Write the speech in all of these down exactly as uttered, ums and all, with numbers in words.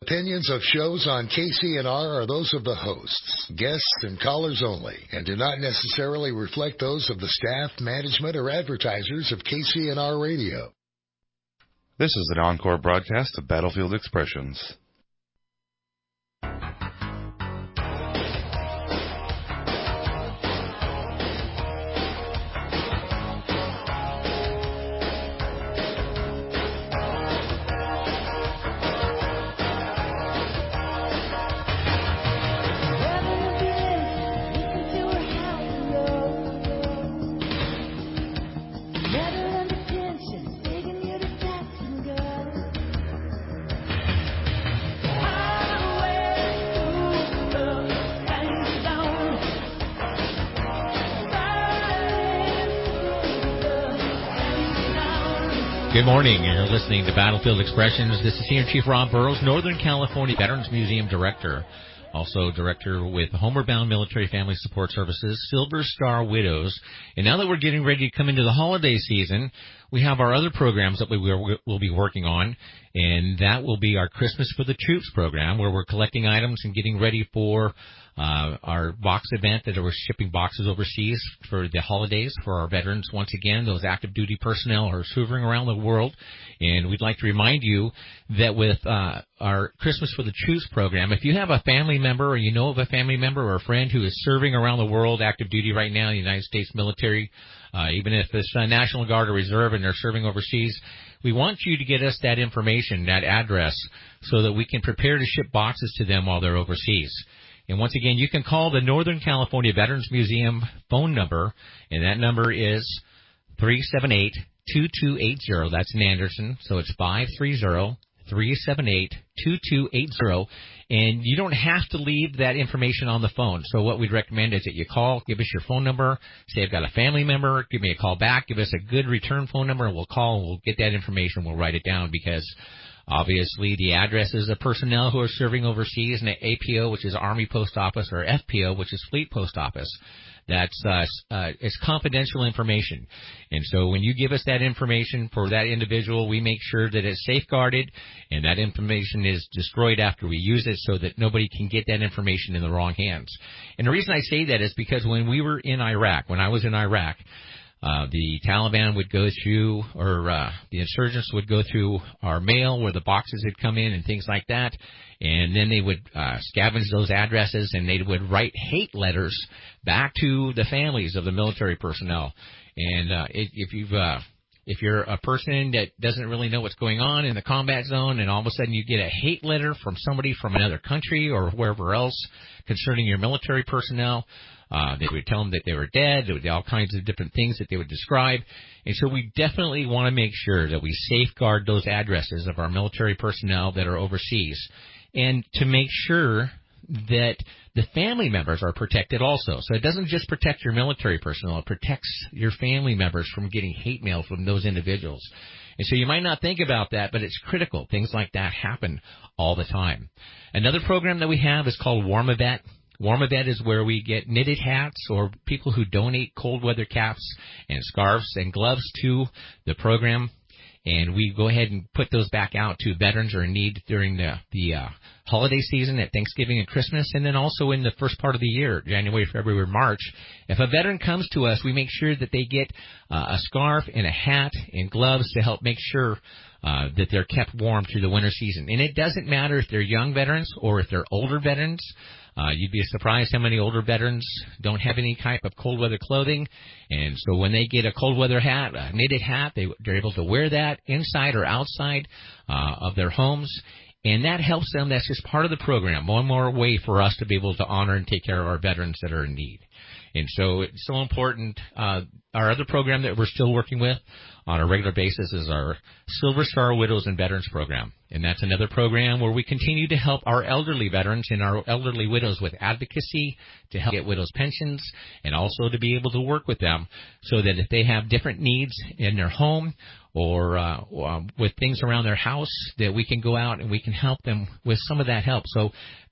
Opinions of shows on K C N R are those of the hosts, guests, and callers only, and do not necessarily reflect those of the staff, management, or advertisers of K C N R Radio. This is an encore broadcast of Battlefield Expressions. Good morning. You're listening to Battlefield Expressions. This is Senior Chief Rob Burrows, Northern California Veterans Museum Director. Also Director with Homeward Bound Military Family Support Services, Silver Star Widows. And now that we're getting ready to come into the holiday season, we have our other programs that we will we'll be working on, and that will be our Christmas for the Troops program, where we're collecting items and getting ready for uh, our box event that we're shipping boxes overseas for the holidays for our veterans. Once again, those active duty personnel are hovering around the world, and we'd like to remind you that with uh, our Christmas for the Troops program, if you have a family member or you know of a family member or a friend who is serving around the world active duty right now in the United States military, uh, even if it's uh, National Guard or Reserve and they're serving overseas, we want you to get us that information, that address, so that we can prepare to ship boxes to them while they're overseas. And once again, you can call the Northern California Veterans Museum phone number, and that number is three seven eight, two two eight zero. That's in Anderson, so it's five three zero, three seven eight, two two eight zero. And you don't have to leave that information on the phone. So what we'd recommend is that you call, give us your phone number, say I've got a family member, give me a call back, give us a good return phone number, and we'll call and we'll get that information, we'll write it down, because obviously the addresses of personnel who are serving overseas in the A P O, which is Army Post Office, or F P O, which is Fleet Post Office, that's uh, uh, it's confidential information. And so when you give us that information for that individual, we make sure that it's safeguarded and that information is destroyed after we use it, so that nobody can get that information in the wrong hands. And the reason I say that is because when we were in Iraq, when I was in Iraq, Uh, the Taliban would go through, or uh, the insurgents would go through our mail where the boxes had come in and things like that, and then they would uh, scavenge those addresses, and they would write hate letters back to the families of the military personnel. And uh, if, if you've uh, if you're a person that doesn't really know what's going on in the combat zone, and all of a sudden you get a hate letter from somebody from another country or wherever else concerning your military personnel, Uh, they would tell them that they were dead. There would be all kinds of different things that they would describe. And so we definitely want to make sure that we safeguard those addresses of our military personnel that are overseas, and to make sure that the family members are protected also. So it doesn't just protect your military personnel. It protects your family members from getting hate mail from those individuals. And so you might not think about that, but it's critical. Things like that happen all the time. Another program that we have is called Warm A Vet. Warm A Vet is where we get knitted hats, or people who donate cold weather caps and scarves and gloves to the program, and we go ahead and put those back out to veterans who are in need during the, the uh, holiday season at Thanksgiving and Christmas, and then also in the first part of the year, January, February, March. If a veteran comes to us, we make sure that they get uh, a scarf and a hat and gloves to help make sure uh, that they're kept warm through the winter season. And it doesn't matter if they're young veterans or if they're older veterans. Uh, you'd be surprised how many older veterans don't have any type of cold weather clothing. And so when they get a cold weather hat, a knitted hat, they, they're able to wear that inside or outside uh, of their homes. And that helps them. That's just part of the program. One more way for us to be able to honor and take care of our veterans that are in need. And so it's so important. Uh, our other program that we're still working with on a regular basis is our Silver Star Widows and Veterans program. And that's another program where we continue to help our elderly veterans and our elderly widows with advocacy to help get widows' pensions, and also to be able to work with them so that if they have different needs in their home or uh, um, with things around their house, that we can go out and we can help them with some of that help. So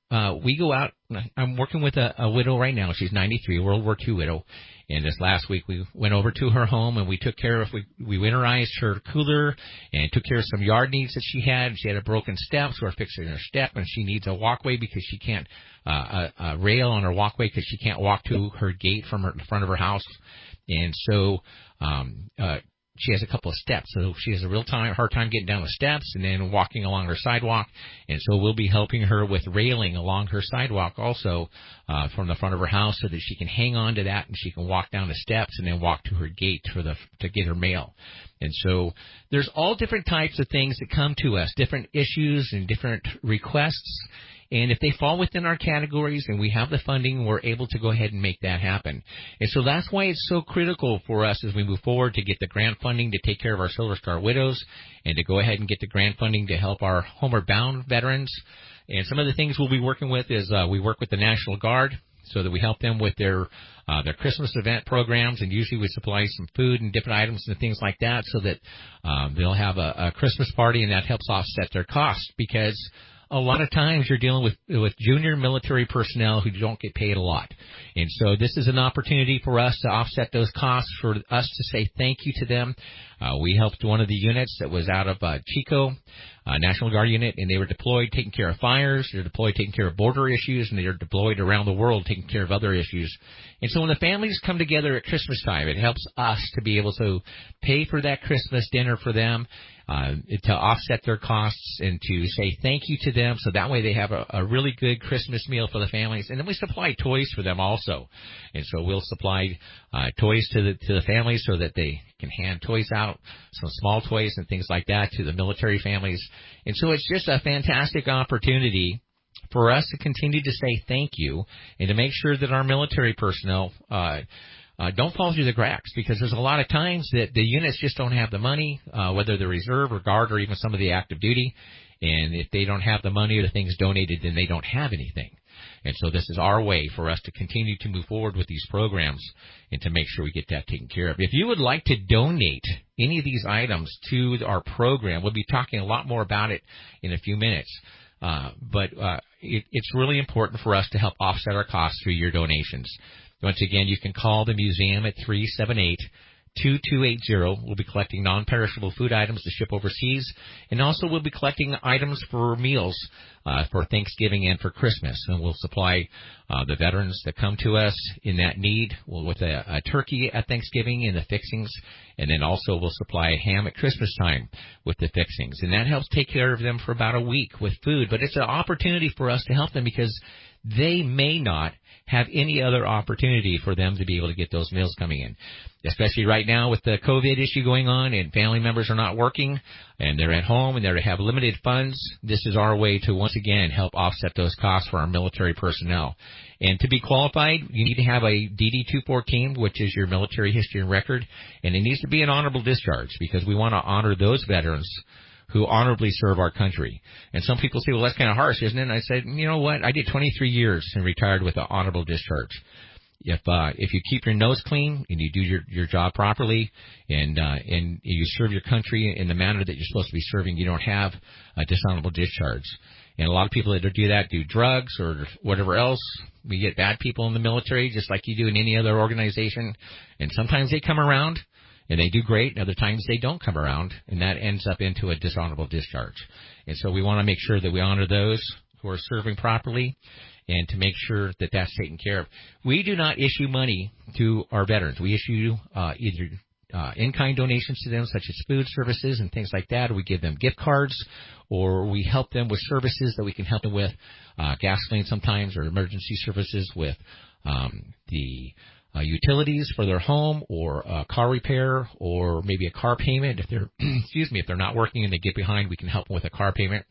uh, we go out. I'm working with a, a widow right now. She's ninety-three, World War Two widow. And this last week, we went over to her home, and we took care of, we, we winterized her cooler and took care of some yard needs that she had. She had a broken step, so we're fixing her step, and she needs a walkway because she can't, uh, a, a rail on her walkway because she can't walk to her gate from her, the front of her house. And so, um, uh, she has a couple of steps, so she has a real time, hard time getting down the steps and then walking along her sidewalk. And so we'll be helping her with railing along her sidewalk also uh, from the front of her house so that she can hang on to that and she can walk down the steps and then walk to her gate for the to get her mail. And so there's all different types of things that come to us, different issues and different requests. And if they fall within our categories and we have the funding, we're able to go ahead and make that happen. And so that's why it's so critical for us as we move forward to get the grant funding to take care of our Silver Star widows and to go ahead and get the grant funding to help our Homeward Bound veterans. And some of the things we'll be working with is uh, we work with the National Guard so that we help them with their uh, their Christmas event programs, and usually we supply some food and different items and things like that so that um, they'll have a, a Christmas party, and that helps offset their costs because a lot of times you're dealing with with junior military personnel who don't get paid a lot. And so this is an opportunity for us to offset those costs, for us to say thank you to them. Uh, we helped one of the units that was out of uh, Chico, uh, National Guard unit, and they were deployed taking care of fires. They're deployed taking care of border issues, and they're deployed around the world taking care of other issues. And so when the families come together at Christmas time, it helps us to be able to pay for that Christmas dinner for them, Uh, to offset their costs and to say thank you to them, so that way they have a, a really good Christmas meal for the families. And then we supply toys for them also. And so we'll supply uh, toys to the to the families so that they can hand toys out, some small toys and things like that to the military families. And so it's just a fantastic opportunity for us to continue to say thank you and to make sure that our military personnel uh Uh, don't fall through the cracks, because there's a lot of times that the units just don't have the money, uh, whether they're reserve or guard or even some of the active duty. And if they don't have the money or the things donated, then they don't have anything. And so this is our way for us to continue to move forward with these programs and to make sure we get that taken care of. If you would like to donate any of these items to our program, we'll be talking a lot more about it in a few minutes. Uh, but uh, it, it's really important for us to help offset our costs through your donations. Once again, you can call the museum at three seven eight, two two eight zero. We'll be collecting non-perishable food items to ship overseas. And also we'll be collecting items for meals uh, for Thanksgiving and for Christmas. And we'll supply uh, the veterans that come to us in that need well, with a, a turkey at Thanksgiving and the fixings. And then also we'll supply a ham at Christmas time with the fixings. And that helps take care of them for about a week with food. But it's an opportunity for us to help them because they may not have any other opportunity for them to be able to get those meals coming in, especially right now with the COVID issue going on and family members are not working and they're at home and they have limited funds. This is our way to once again help offset those costs for our military personnel. And to be qualified, you need to have a D D two fourteen, which is your military history and record, and it needs to be an honorable discharge because we want to honor those veterans who honorably serve our country. And some people say, well, that's kind of harsh, isn't it? And I said, you know what? I did twenty-three years and retired with an honorable discharge. If uh, if you keep your nose clean and you do your, your job properly and uh, and you serve your country in the manner that you're supposed to be serving, you don't have a dishonorable discharge. And a lot of people that do that do drugs or whatever else. We get bad people in the military just like you do in any other organization. And sometimes they come around and they do great, and other times they don't come around, and that ends up into a dishonorable discharge. And so we want to make sure that we honor those who are serving properly and to make sure that that's taken care of. We do not issue money to our veterans. We issue uh, either uh, in-kind donations to them, such as food services and things like that, or we give them gift cards, or we help them with services that we can help them with, uh, gasoline sometimes, or emergency services with um, the Uh, utilities for their home or uh, car repair or maybe a car payment. If they're, excuse me, if they're not working and they get behind, we can help them with a car payment.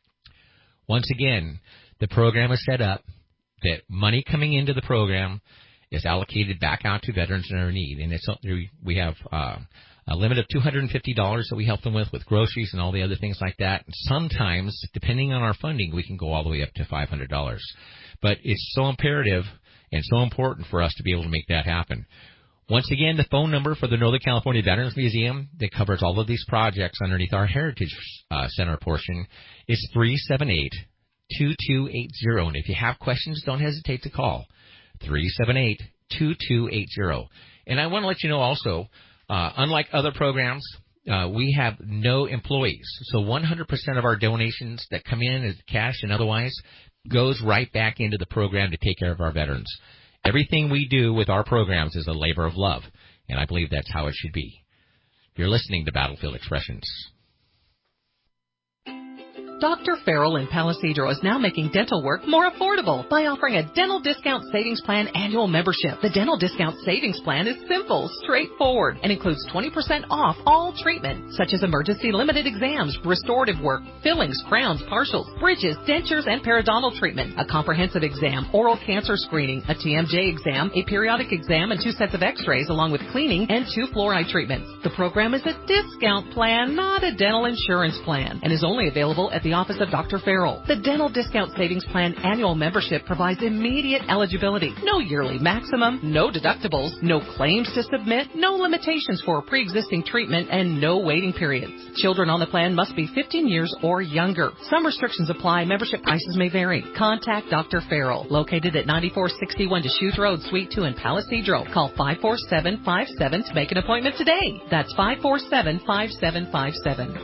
Once again, the program is set up that money coming into the program is allocated back out to veterans in their need. And it's we have uh, a limit of two hundred fifty dollars that we help them with, with groceries and all the other things like that. And sometimes, depending on our funding, we can go all the way up to five hundred dollars. But it's so imperative and so important for us to be able to make that happen. Once again, the phone number for the Northern California Veterans Museum that covers all of these projects underneath our Heritage uh, Center portion is three seven eight, two two eight zero. And if you have questions, don't hesitate to call three seven eight, two two eight zero. And I want to let you know also, uh, unlike other programs, uh, we have no employees. So one hundred percent of our donations that come in as cash and otherwise goes right back into the program to take care of our veterans. Everything we do with our programs is a labor of love, and I believe that's how it should be. You're listening to Battlefield Expressions. Doctor Farrell in Palo Cedro is now making dental work more affordable by offering a Dental Discount Savings Plan annual membership. The Dental Discount Savings Plan is simple, straightforward, and includes twenty percent off all treatment, such as emergency limited exams, restorative work, fillings, crowns, partials, bridges, dentures, and periodontal treatment, a comprehensive exam, oral cancer screening, a T M J exam, a periodic exam, and two sets of x-rays, along with cleaning and two fluoride treatments. The program is a discount plan, not a dental insurance plan, and is only available at the office of Doctor Farrell. The Dental Discount Savings Plan annual membership provides immediate eligibility, no yearly maximum, no deductibles, no claims to submit, no limitations for pre-existing treatment, and no waiting periods. Children on the plan must be fifteen years or younger. Some restrictions apply. Membership prices may vary. Contact Doctor Farrell, located at ninety-four sixty-one Deschutes Road, Suite two in Palo Cedro. Call five four seven five seven to make an appointment today. That's five four seven five seven five seven.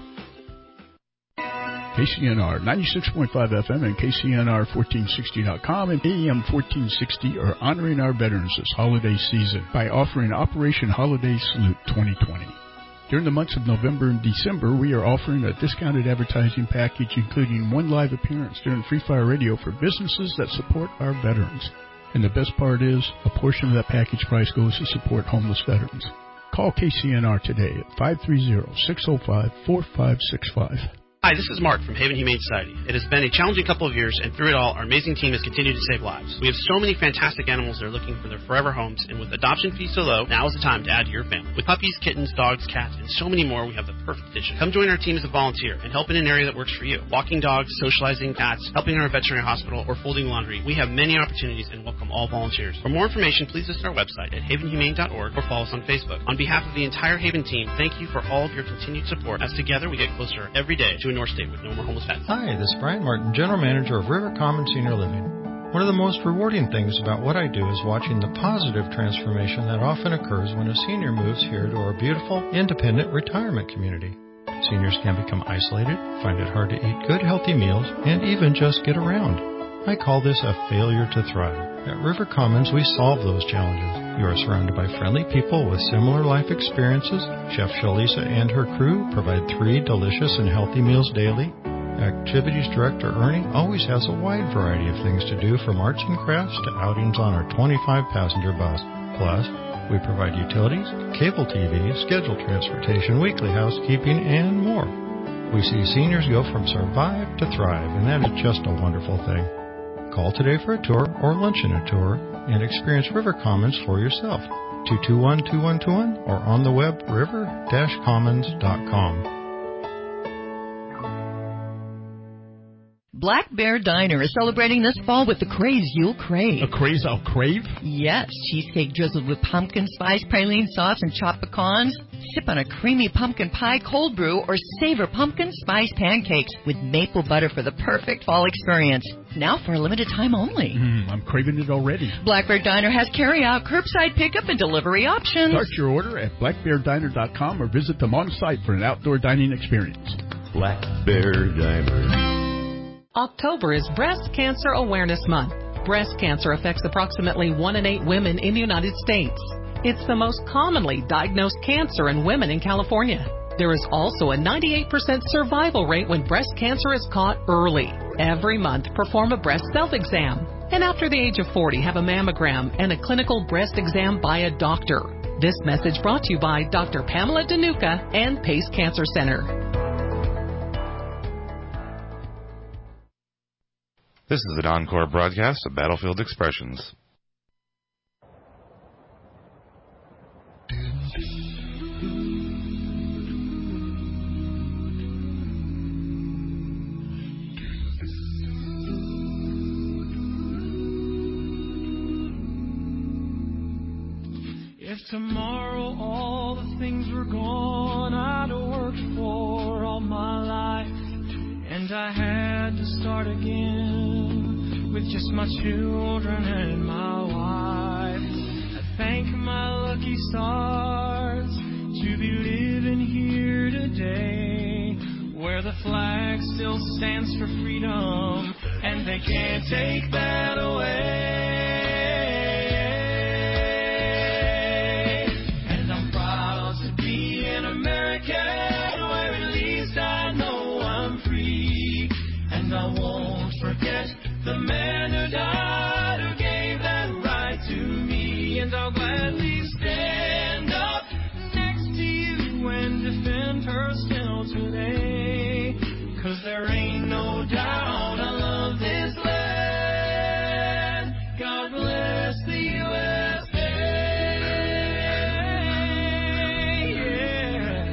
K C N R ninety-six point five F M and K C N R fourteen sixty dot com and A M fourteen sixty are honoring our veterans this holiday season by offering Operation Holiday Salute twenty twenty. During the months of November and December, we are offering a discounted advertising package including one live appearance during Free Fire Radio for businesses that support our veterans. And the best part is, a portion of that package price goes to support homeless veterans. Call K C N R today at five three zero, six zero five, four five six five. Hi, this is Mark from Haven Humane Society. It has been a challenging couple of years, and through it all, our amazing team has continued to save lives. We have so many fantastic animals that are looking for their forever homes, and with adoption fees so low, now is the time to add to your family. With puppies, kittens, dogs, cats, and so many more, we have the perfect addition. Come join our team as a volunteer and help in an area that works for you. Walking dogs, socializing cats, helping our veterinary hospital, or folding laundry. We have many opportunities and welcome all volunteers. For more information, please visit our website at haven humane dot org or follow us on Facebook. On behalf of the entire Haven team, thank you for all of your continued support, as together we get closer every day to a North State with no more homeless. Hi, this is Brian Martin, General Manager of River Common Senior Living. One of the most rewarding things about what I do is watching the positive transformation that often occurs when a senior moves here to our beautiful, independent retirement community. Seniors can become isolated, find it hard to eat good, healthy meals, and even just get around. I call this a failure to thrive. At River Commons, we solve those challenges. You are surrounded by friendly people with similar life experiences. Chef Shalisa and her crew provide three delicious and healthy meals daily. Activities Director Ernie always has a wide variety of things to do, from arts and crafts to outings on our twenty-five passenger bus. Plus, we provide utilities, cable T V, scheduled transportation, weekly housekeeping, and more. We see seniors go from survive to thrive, and that is just a wonderful thing. Call today for a tour or lunch and a tour and experience River Commons for yourself. two two one, two one two one or on the web river dash commons dot com. Black Bear Diner is celebrating this fall with the craze you'll crave. A craze I'll crave? Yes, cheesecake drizzled with pumpkin spice praline sauce and chopped pecans. Sip on a creamy pumpkin pie cold brew or savor pumpkin spice pancakes with maple butter for the perfect fall experience. Now for a limited time only. Mm, I'm craving it already. Black Bear Diner has carry-out, curbside pickup, and delivery options. Start your order at black bear diner dot com or visit them on site for an outdoor dining experience. Black Bear Diner. October is Breast Cancer Awareness Month. Breast cancer affects approximately one in eight women in the United States. It's the most commonly diagnosed cancer in women in California. There is also a ninety-eight percent survival rate when breast cancer is caught early. Every month, perform a breast self-exam. And after the age of forty, have a mammogram and a clinical breast exam by a doctor. This message brought to you by Doctor Pamela Danuka and Pace Cancer Center. This is an encore broadcast of Battlefield Expressions. If tomorrow all the things were gone I'd worked for all my life, and And I had to start again with just my children and my wife. I thank my lucky stars to be living here today, where the flag still stands for freedom, and they can't take that away. And I'm proud to be an American, where at least I know I'm free. And I won't forget the man who died, who gave that right to me. And I'll gladly stand up next to you and defend her still today, 'cause there ain't no doubt I love this land. God bless the U S A. Yeah.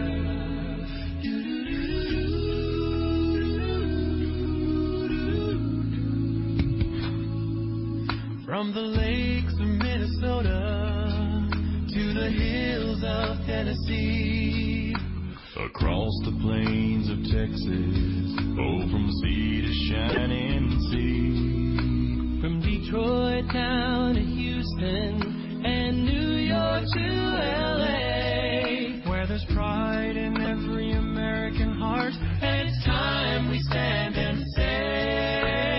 From the lakes of Minnesota to the hills of Tennessee, across the plains of Texas, oh, from sea to shining sea. From Detroit down to Houston and New York to L A, where there's pride in every American heart, and it's time we stand and say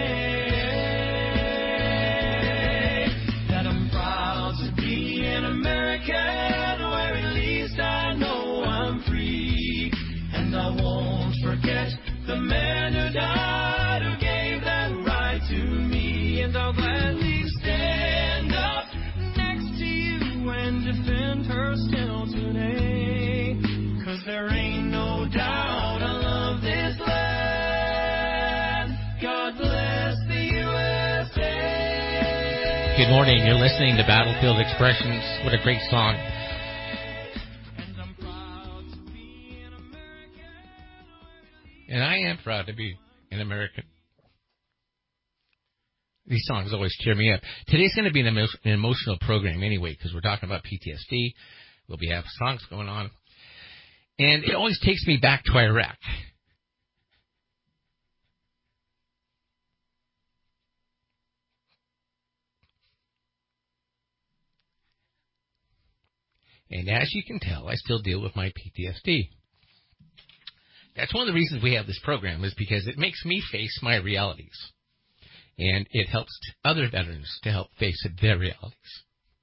that I'm proud to be an American, where at least I know I'm free. And I won't forget the man who died, who gave that right to me. And I'll gladly stand up next to you and defend her still today, 'cause there ain't no doubt I love this land. God bless the U S A. Good morning. You're listening to Battlefield Expressions. What a great song. And I am proud to be an American. These songs always cheer me up. Today's going to be an, emo- an emotional program anyway, because we're talking about P T S D. We'll be having songs going on. And it always takes me back to Iraq. And as you can tell, I still deal with my P T S D. That's one of the reasons we have this program, is because it makes me face my realities. And it helps other veterans to help face their realities.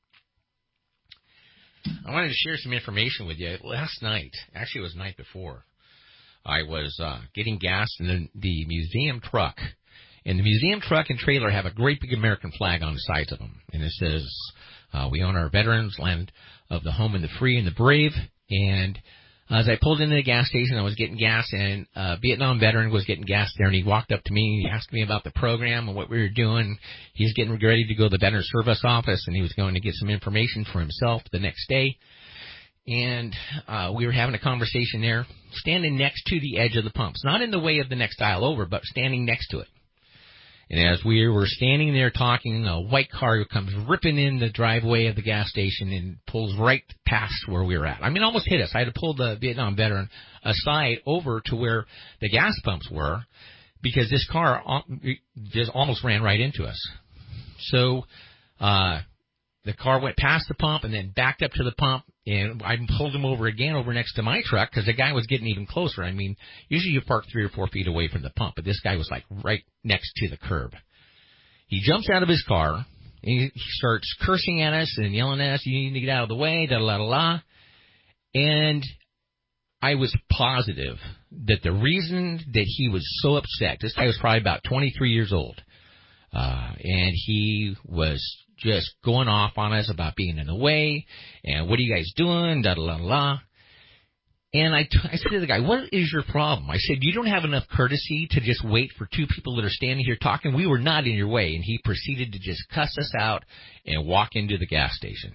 I wanted to share some information with you. Last night, actually it was the night before, I was uh, getting gas in the, the museum truck. And the museum truck and trailer have a great big American flag on the sides of them. And it says, uh, we own our veterans, land of the home and the free and the brave. And as I pulled into the gas station, I was getting gas, and a Vietnam veteran was getting gas there, and he walked up to me, and he asked me about the program and what we were doing. He's getting ready to go to the Veteran Service Office, and he was going to get some information for himself the next day. And uh, we were having a conversation there, standing next to the edge of the pumps, not in the way of the next aisle over, but standing next to it. And as we were standing there talking, a white car comes ripping in the driveway of the gas station and pulls right past where we were at. I mean, almost hit us. I had to pull the Vietnam veteran aside over to where the gas pumps were, because this car just almost ran right into us. So uh, the car went past the pump and then backed up to the pump, and I pulled him over again over next to my truck, because the guy was getting even closer. I mean, usually you park three or four feet away from the pump, but this guy was like right next to the curb. He jumps out of his car, and he starts cursing at us and yelling at us, "You need to get out of the way, da da da da." And I was positive that the reason that he was so upset, this guy was probably about twenty-three years old, uh, and he was just going off on us about being in the way, and what are you guys doing, da da da da. And I, t- I said to the guy, "What is your problem?" I said, "You don't have enough courtesy to just wait for two people that are standing here talking. We were not in your way." And he proceeded to just cuss us out and walk into the gas station.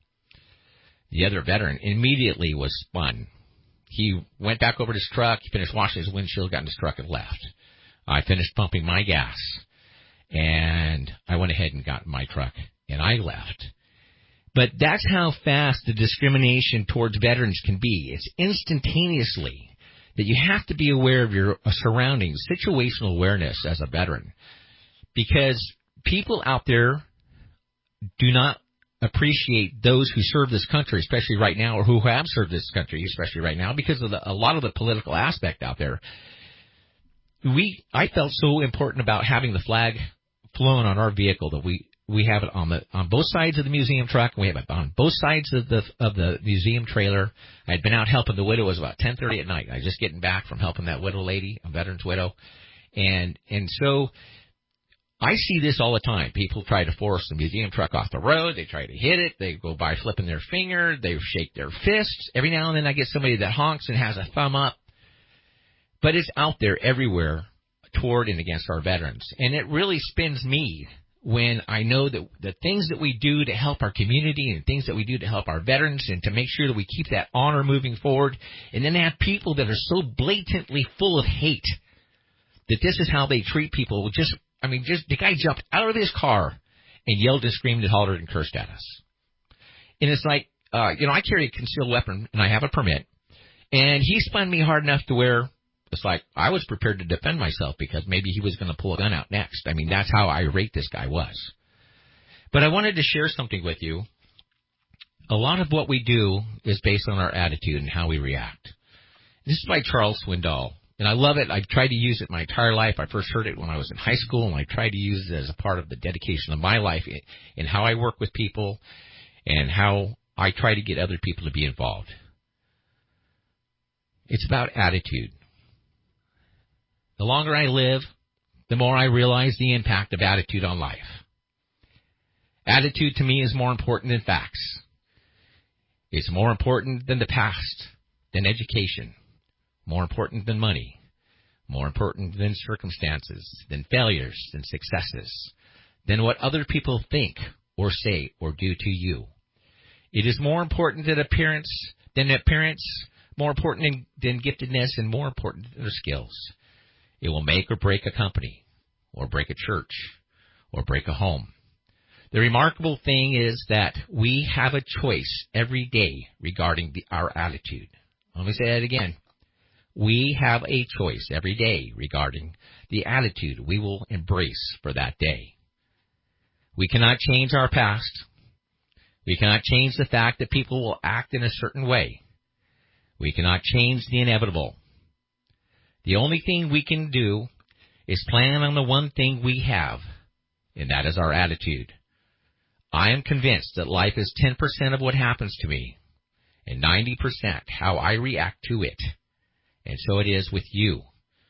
The other veteran immediately was spun. He went back over to his truck, he finished washing his windshield, got in his truck, and left. I finished pumping my gas, and I went ahead and got in my truck, and I left. But that's how fast the discrimination towards veterans can be. It's instantaneously. that you have to be aware of your surroundings, situational awareness as a veteran, because people out there do not appreciate those who serve this country, especially right now, or who have served this country, especially right now, because of the, a lot of the political aspect out there. We, I felt so important about having the flag flown on our vehicle that we, we have it on the on both sides of the museum truck, and we have it on both sides of the of the museum trailer. I had been out helping the widow. It was about ten thirty at night. I was just getting back from helping that widow lady, a veteran's widow, and and so. I see this all the time. People try to force the museum truck off the road. They try to hit it. They go by flipping their finger. They shake their fists. Every now and then I get somebody that honks and has a thumb up. But it's out there everywhere toward and against our veterans. And it really spins me when I know that the things that we do to help our community and things that we do to help our veterans and to make sure that we keep that honor moving forward, and then have people that are so blatantly full of hate that this is how they treat people. Just I mean, just the guy jumped out of his car and yelled and screamed and hollered and cursed at us. And it's like, uh, you know, I carry a concealed weapon and I have a permit. And he spun me hard enough to where it's like I was prepared to defend myself because maybe he was going to pull a gun out next. I mean, that's how irate this guy was. But I wanted to share something with you. A lot of what we do is based on our attitude and how we react. This is by Charles Swindoll. And I love it. I've tried to use it my entire life. I first heard it when I was in high school, and I tried to use it as a part of the dedication of my life in, in how I work with people and how I try to get other people to be involved. It's about attitude. The longer I live, the more I realize the impact of attitude on life. Attitude to me is more important than facts. It's more important than the past, than education. More important than money, more important than circumstances, than failures, than successes, than what other people think or say or do to you. It is more important than appearance, than appearance, more important than, than giftedness, and more important than skills. It will make or break a company, or break a church, or break a home. The remarkable thing is that we have a choice every day regarding the, our attitude. Let me say that again. We have a choice every day regarding the attitude we will embrace for that day. We cannot change our past. We cannot change the fact that people will act in a certain way. We cannot change the inevitable. The only thing we can do is plan on the one thing we have, and that is our attitude. I am convinced that life is ten percent of what happens to me, and ninety percent how I react to it. And so it is with you.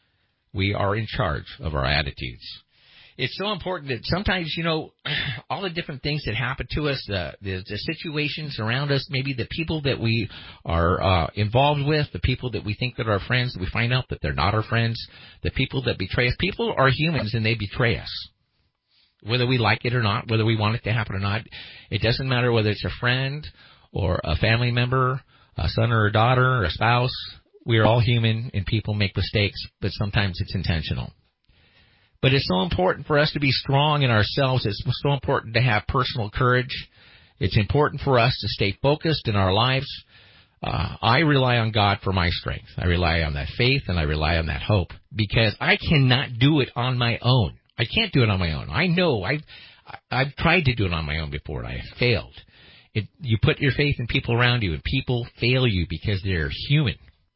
We are in charge of our attitudes. It's so important that sometimes, you know, all the different things that happen to us, the, the, the situations around us, maybe the people that we are uh, involved with, the people that we think that are friends, we find out that they're not our friends, the people that betray us. People are humans and they betray us. Whether we like it or not, whether we want it to happen or not, it doesn't matter whether it's a friend or a family member, a son or a daughter or a spouse. We are all human, and people make mistakes, but sometimes it's intentional. But it's so important for us to be strong in ourselves. It's so important to have personal courage. It's important for us to stay focused in our lives. Uh, I rely on God for my strength. I rely on that faith, and I rely on that hope, because I cannot do it on my own. I can't do it on my own. I know. I've, I've tried to do it on my own before, and I have failed. It, you put your faith in people around you, and people fail you because they're human.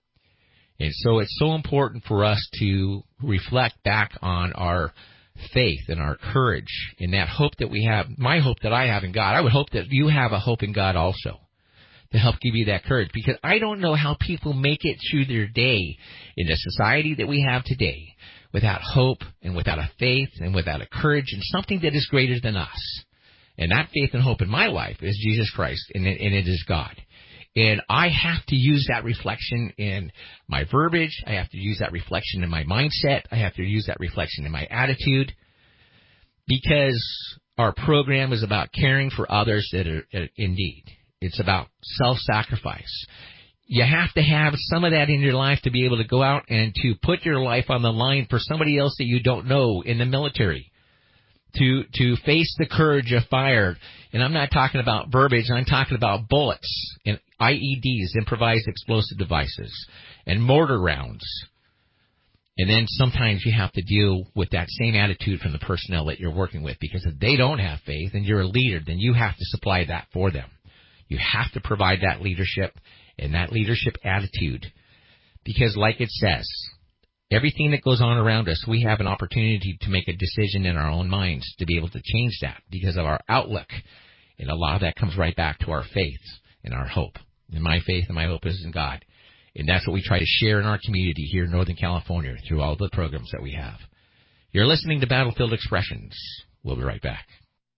And so it's so important for us to reflect back on our faith and our courage and that hope that we have, my hope that I have in God. I would hope that you have a hope in God also to help give you that courage, because I don't know how people make it through their day in the society that we have today without hope and without a faith and without a courage and something that is greater than us. And that faith and hope in my life is Jesus Christ, and it, and it is God. And I have to use that reflection in my verbiage. I have to use that reflection in my mindset. I have to use that reflection in my attitude, because our program is about caring for others that are in need. It's about self-sacrifice. You have to have some of that in your life to be able to go out and to put your life on the line for somebody else that you don't know in the military, to to face the courage of fire. And I'm not talking about verbiage. I'm talking about bullets and I E Ds, improvised explosive devices, and mortar rounds. And then sometimes you have to deal with that same attitude from the personnel that you're working with, because if they don't have faith and you're a leader, then you have to supply that for them. You have to provide that leadership and that leadership attitude, because like it says, everything that goes on around us, we have an opportunity to make a decision in our own minds to be able to change that because of our outlook. And a lot of that comes right back to our faith and our hope. And my faith and my hope is in God. And that's what we try to share in our community here in Northern California through all the programs that we have. You're listening to Battlefield Expressions. We'll be right back.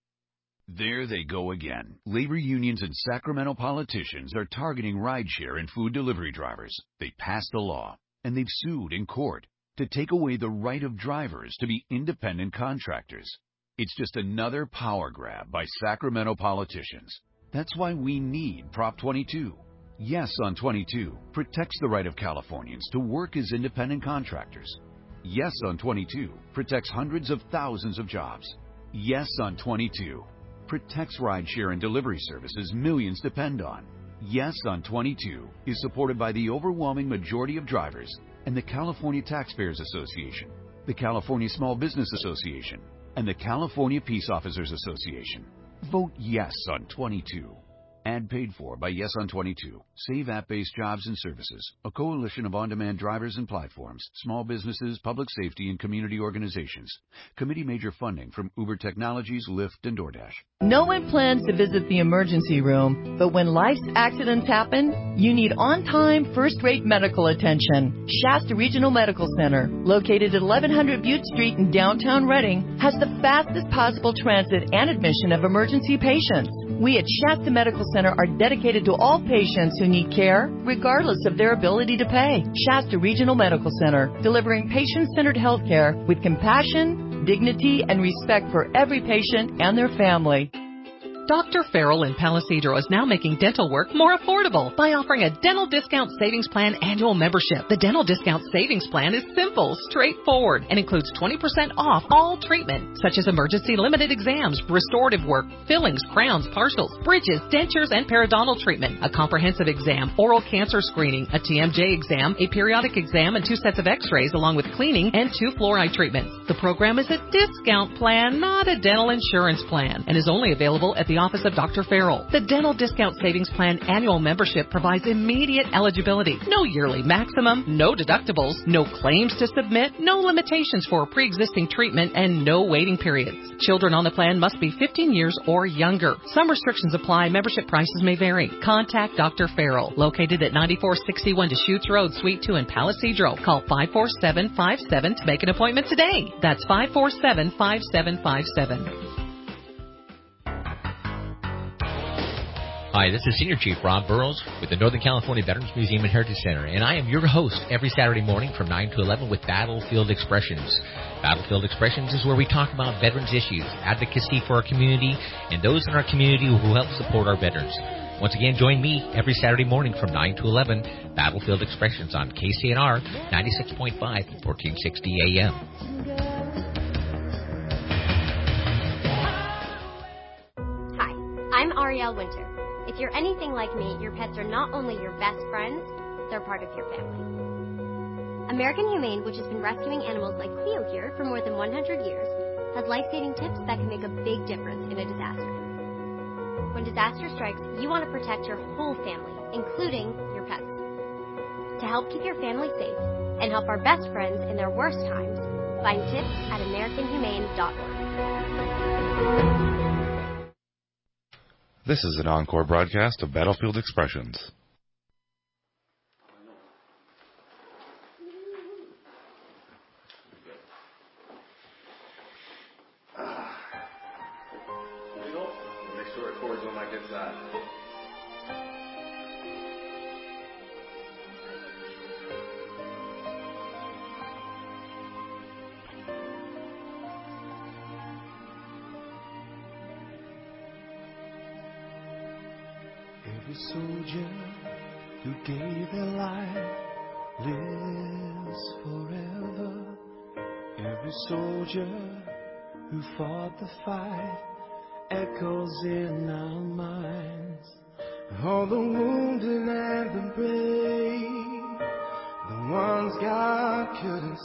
There they go again. Labor unions and Sacramento politicians are targeting rideshare and food delivery drivers. They passed a law, and they've sued in court to take away the right of drivers to be independent contractors. It's just another power grab by Sacramento politicians. That's why we need Prop twenty-two. Yes on twenty-two protects the right of Californians to work as independent contractors. Yes on twenty-two protects hundreds of thousands of jobs. Yes on twenty-two protects rideshare and delivery services millions depend on. Yes on twenty-two is supported by the overwhelming majority of drivers and the California Taxpayers Association, the California Small Business Association, and the California Peace Officers Association. Vote yes on twenty-two. Ad paid for by Yes on twenty-two. Save app-based jobs and services. A coalition of on-demand drivers and platforms, small businesses, public safety, and community organizations. Committee major funding from Uber Technologies, Lyft, and DoorDash. No one plans to visit the emergency room, but when life's accidents happen, you need on-time, first-rate medical attention. Shasta Regional Medical Center, located at eleven hundred Butte Street in downtown Redding, has the fastest possible transit and admission of emergency patients. We at Shasta Medical Center are dedicated to all patients who need care, regardless of their ability to pay. Shasta Regional Medical Center, delivering patient-centered health care with compassion, dignity, and respect for every patient and their family. Doctor Farrell in Palo Cedro is now making dental work more affordable by offering a Dental Discount Savings Plan annual membership. The Dental Discount Savings Plan is simple, straightforward, and includes twenty percent off all treatment, such as emergency limited exams, restorative work, fillings, crowns, partials, bridges, dentures, and periodontal treatment, a comprehensive exam, oral cancer screening, a T M J exam, a periodic exam, and two sets of x-rays, along with cleaning and two fluoride treatments. The program is a discount plan, not a dental insurance plan, and is only available at the office of Doctor Farrell. The Dental Discount Savings Plan annual membership provides immediate eligibility. No yearly maximum, no deductibles, no claims to submit, no limitations for pre-existing treatment, and no waiting periods. Children on the plan must be fifteen years or younger. Some restrictions apply. Membership prices may vary. Contact Doctor Farrell, located at ninety-four sixty-one Deschutes Road, Suite two in Palo Cedro. Call five four seven five seven to make an appointment today. That's five four seven five seven five seven. Hi, this is Senior Chief Rob Burrows with the Northern California Veterans Museum and Heritage Center, and I am your host every Saturday morning from nine to eleven with Battlefield Expressions. Battlefield Expressions is where we talk about veterans issues, advocacy for our community, and those in our community who help support our veterans. Once again, join me every Saturday morning from nine to eleven, Battlefield Expressions on K C N R ninety-six point five, fourteen sixty A M. Hi, I'm Ariel Winter. If you're anything like me, your pets are not only your best friends, they're part of your family. American Humane, which has been rescuing animals like Cleo here for more than one hundred years, has life-saving tips that can make a big difference in a disaster. When disaster strikes, you want to protect your whole family, including your pets. To help keep your family safe and help our best friends in their worst times, find tips at american humane dot org. This is an encore broadcast of Battlefield Expressions. Make sure it records when I get that. Every soldier who gave their life lives forever. Every soldier who fought the fight echoes in our minds. All the wounded and the brave, the ones God couldn't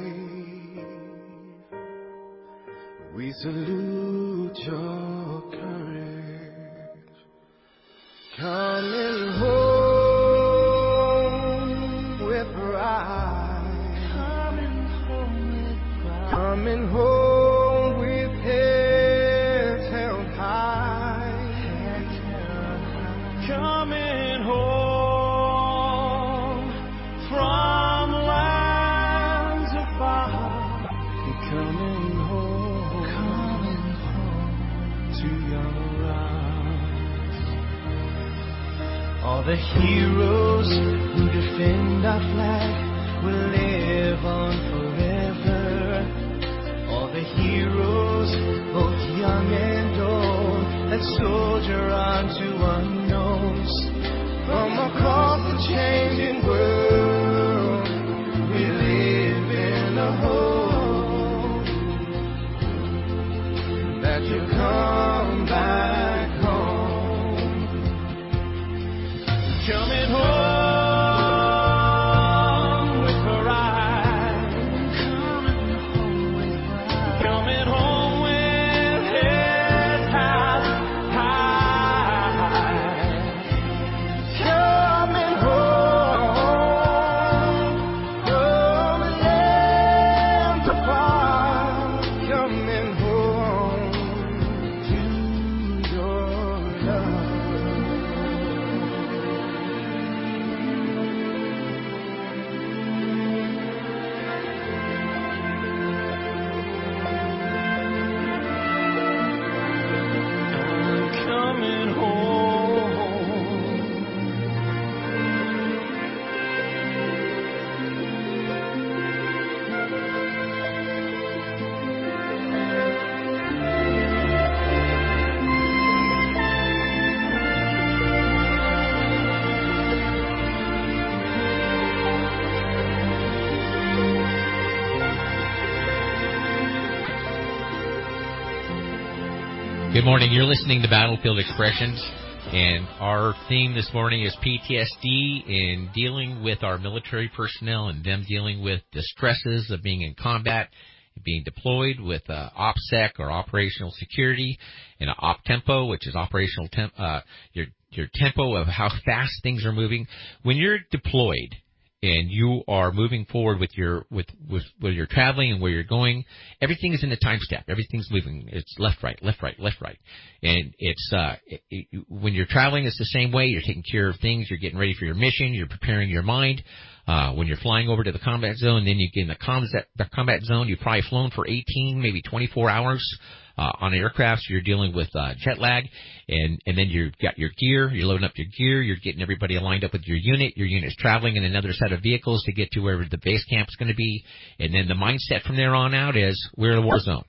save. We salute your courage. Coming home with pride. Coming home with pride. Coming home with heads held high. Heads held high. Coming home from lands afar. Coming home. Coming home to your arms. All the heroes who defend our flag will live on forever. All the heroes, both young and old, that soldier on to unknowns. From across the changing world, we live in a hope that you come back home. Coming home with pride. Coming home with pride. Coming home with heads held high. Coming home from lands afar. Coming home to your love. I'm coming home. Good morning. You're listening to Battlefield Expressions, and our theme this morning is P T S D in dealing with our military personnel and them dealing with the stresses of being in combat, being deployed with uh, OPSEC or operational security, and uh, OPTEMPO, which is operational temp, uh, your your tempo of how fast things are moving. When you're deployed and you are moving forward with your with, with where you're traveling and where you're going, everything is in the time step. Everything's moving. It's left, right, left, right, left, right. And it's uh, it, it, when you're traveling, it's the same way. You're taking care of things. You're getting ready for your mission. You're preparing your mind. Uh, when you're flying over to the combat zone, then you get in the combat, the combat zone. You've probably flown for eighteen, maybe twenty-four hours. Uh, on aircraft, so you're dealing with uh, jet lag, and, and then you've got your gear, you're loading up your gear, you're getting everybody lined up with your unit, your unit's traveling in another set of vehicles to get to wherever the base camp's going to be, and then the mindset from there on out is, we're in a war zone.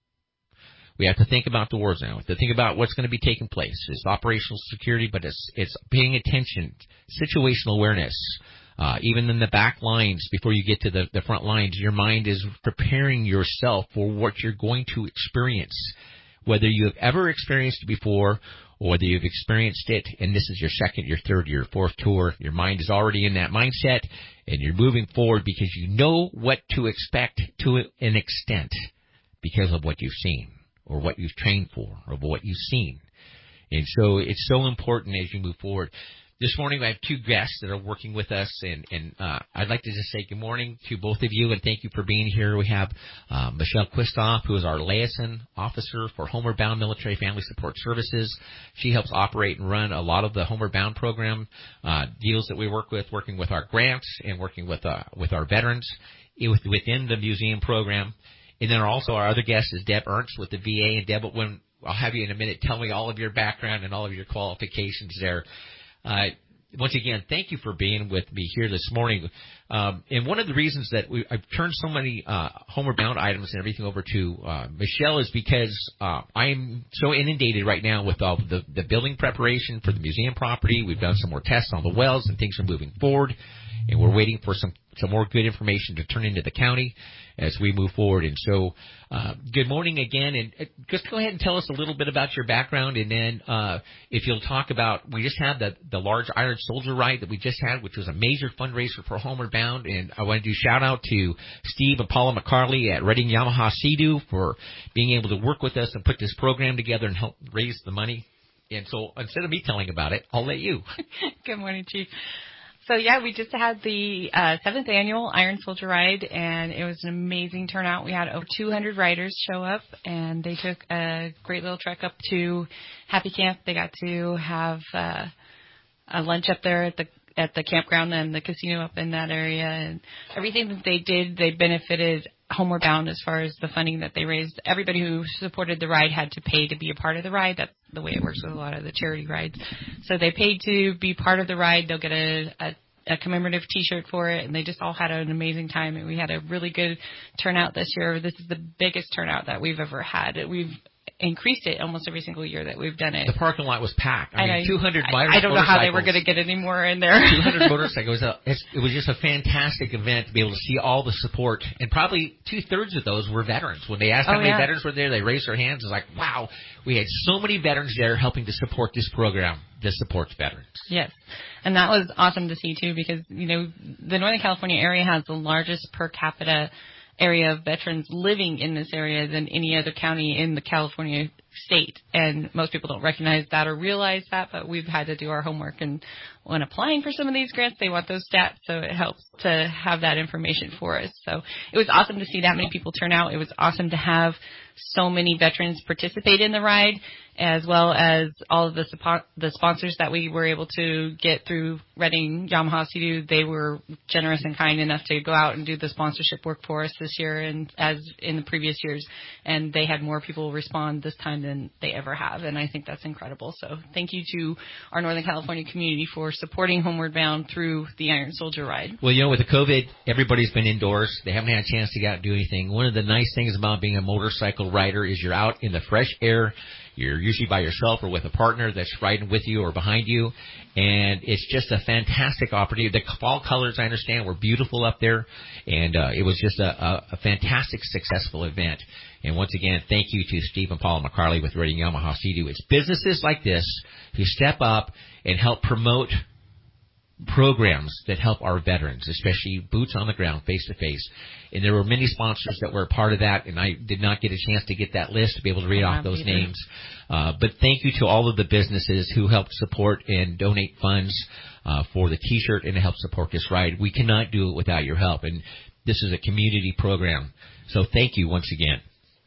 We have to think about the war zone. We have to think about what's going to be taking place. It's operational security, but it's, it's paying attention, situational awareness. Uh, even in the back lines, before you get to the, the front lines, your mind is preparing yourself for what you're going to experience. Whether you have ever experienced it before or whether you've experienced it and this is your second, your third, your fourth tour, your mind is already in that mindset and you're moving forward because you know what to expect to an extent because of what you've seen or what you've trained for or what you've seen. And so it's so important as you move forward. This morning I have two guests that are working with us, and, and uh, I'd like to just say good morning to both of you, and thank you for being here. We have uh, Michelle Quistoff, who is our liaison officer for Homeward Bound Military Family Support Services. She helps operate and run a lot of the Homeward Bound program uh, deals that we work with, working with our grants and working with uh, with our veterans within the museum program. And then also our other guest is Deb Ernst with the V A. And Deb, when I'll have you in a minute, tell me all of your background and all of your qualifications there. Uh, once again, thank you for being with me here this morning. Um, and one of the reasons that we, I've turned so many uh, Homeward Bound items and everything over to uh, Michelle is because uh, I'm so inundated right now with all the, the building preparation for the museum property. We've done some more tests on the wells, and things are moving forward. and we're waiting for some, some more good information to turn into the county as we move forward. And so, uh, good morning again, and uh, just go ahead and tell us a little bit about your background, and then uh, if you'll talk about, we just had the, the large Iron Soldier ride that we just had, which was a major fundraiser for Homeward Bound, and I want to do shout out to Steve and Paula McCarley at Reading Yamaha Sea-Doo for being able to work with us and put this program together and help raise the money. And so instead of me telling about it, I'll let you. Good morning, Chief. So, yeah, we just had the uh, seventh annual Iron Soldier Ride, and it was an amazing turnout. We had over two hundred riders show up, and they took a great little trek up to Happy Camp. They got to have uh, a lunch up there at the at the campground and the casino up in that area. And everything that they did, they benefited Homeward Bound as far as the funding that they raised. Everybody who supported the ride had to pay to be a part of the ride. That's the way it works with a lot of the charity rides. So they paid to be part of the ride. They'll get a, a, a commemorative T-shirt for it, and they just all had an amazing time. And we had a really good turnout this year. This is the biggest turnout that we've ever had. We've increased it almost every single year that we've done it. The parking lot was packed. I, I mean, know, two hundred I, I don't know how they were going to get any more in there. two hundred motorcycles. It was, a, it was just a fantastic event to be able to see all the support. And probably two-thirds of those were veterans. When they asked how oh, many yeah. veterans were there, they raised their hands. It was like, wow, we had so many veterans there helping to support this program. This supports veterans. Yes. And that was awesome to see, too, because, you know, the Northern California area has the largest per capita area of veterans living in this area than any other county in the California state. And most people don't recognize that or realize that, but we've had to do our homework. And when applying for some of these grants, they want those stats, so it helps to have that information for us. So it was awesome to see that many people turn out. It was awesome to have so many veterans participate in the ride, as well as all of the the sponsors that we were able to get through Reading Yamaha Sea-Doo. They were generous and kind enough to go out and do the sponsorship work for us this year, and as in the previous years. And they had more people respond this time than they ever have, and I think that's incredible. So thank you to our Northern California community for supporting Homeward Bound through the Iron Soldier Ride. Well, you know, with the COVID, everybody's been indoors. They haven't had a chance to get out and do anything. One of the nice things about being a motorcycle rider is you're out in the fresh air. You're usually by yourself or with a partner that's riding with you or behind you, and it's just a fantastic opportunity. The fall colors, I understand, were beautiful up there, and uh, it was just a, a, a fantastic, successful event. And once again, thank you to Steve and Paula McCarley with Reading Yamaha Sea-Doo. It's businesses like this who step up and help promote programs that help our veterans, especially boots on the ground, face-to-face. And there were many sponsors that were a part of that, and I did not get a chance to get that list to be able to read yeah, off those either. names. Uh, but thank you to all of the businesses who helped support and donate funds uh, for the T-shirt and to help support this ride. We cannot do it without your help, and this is a community program. So thank you once again.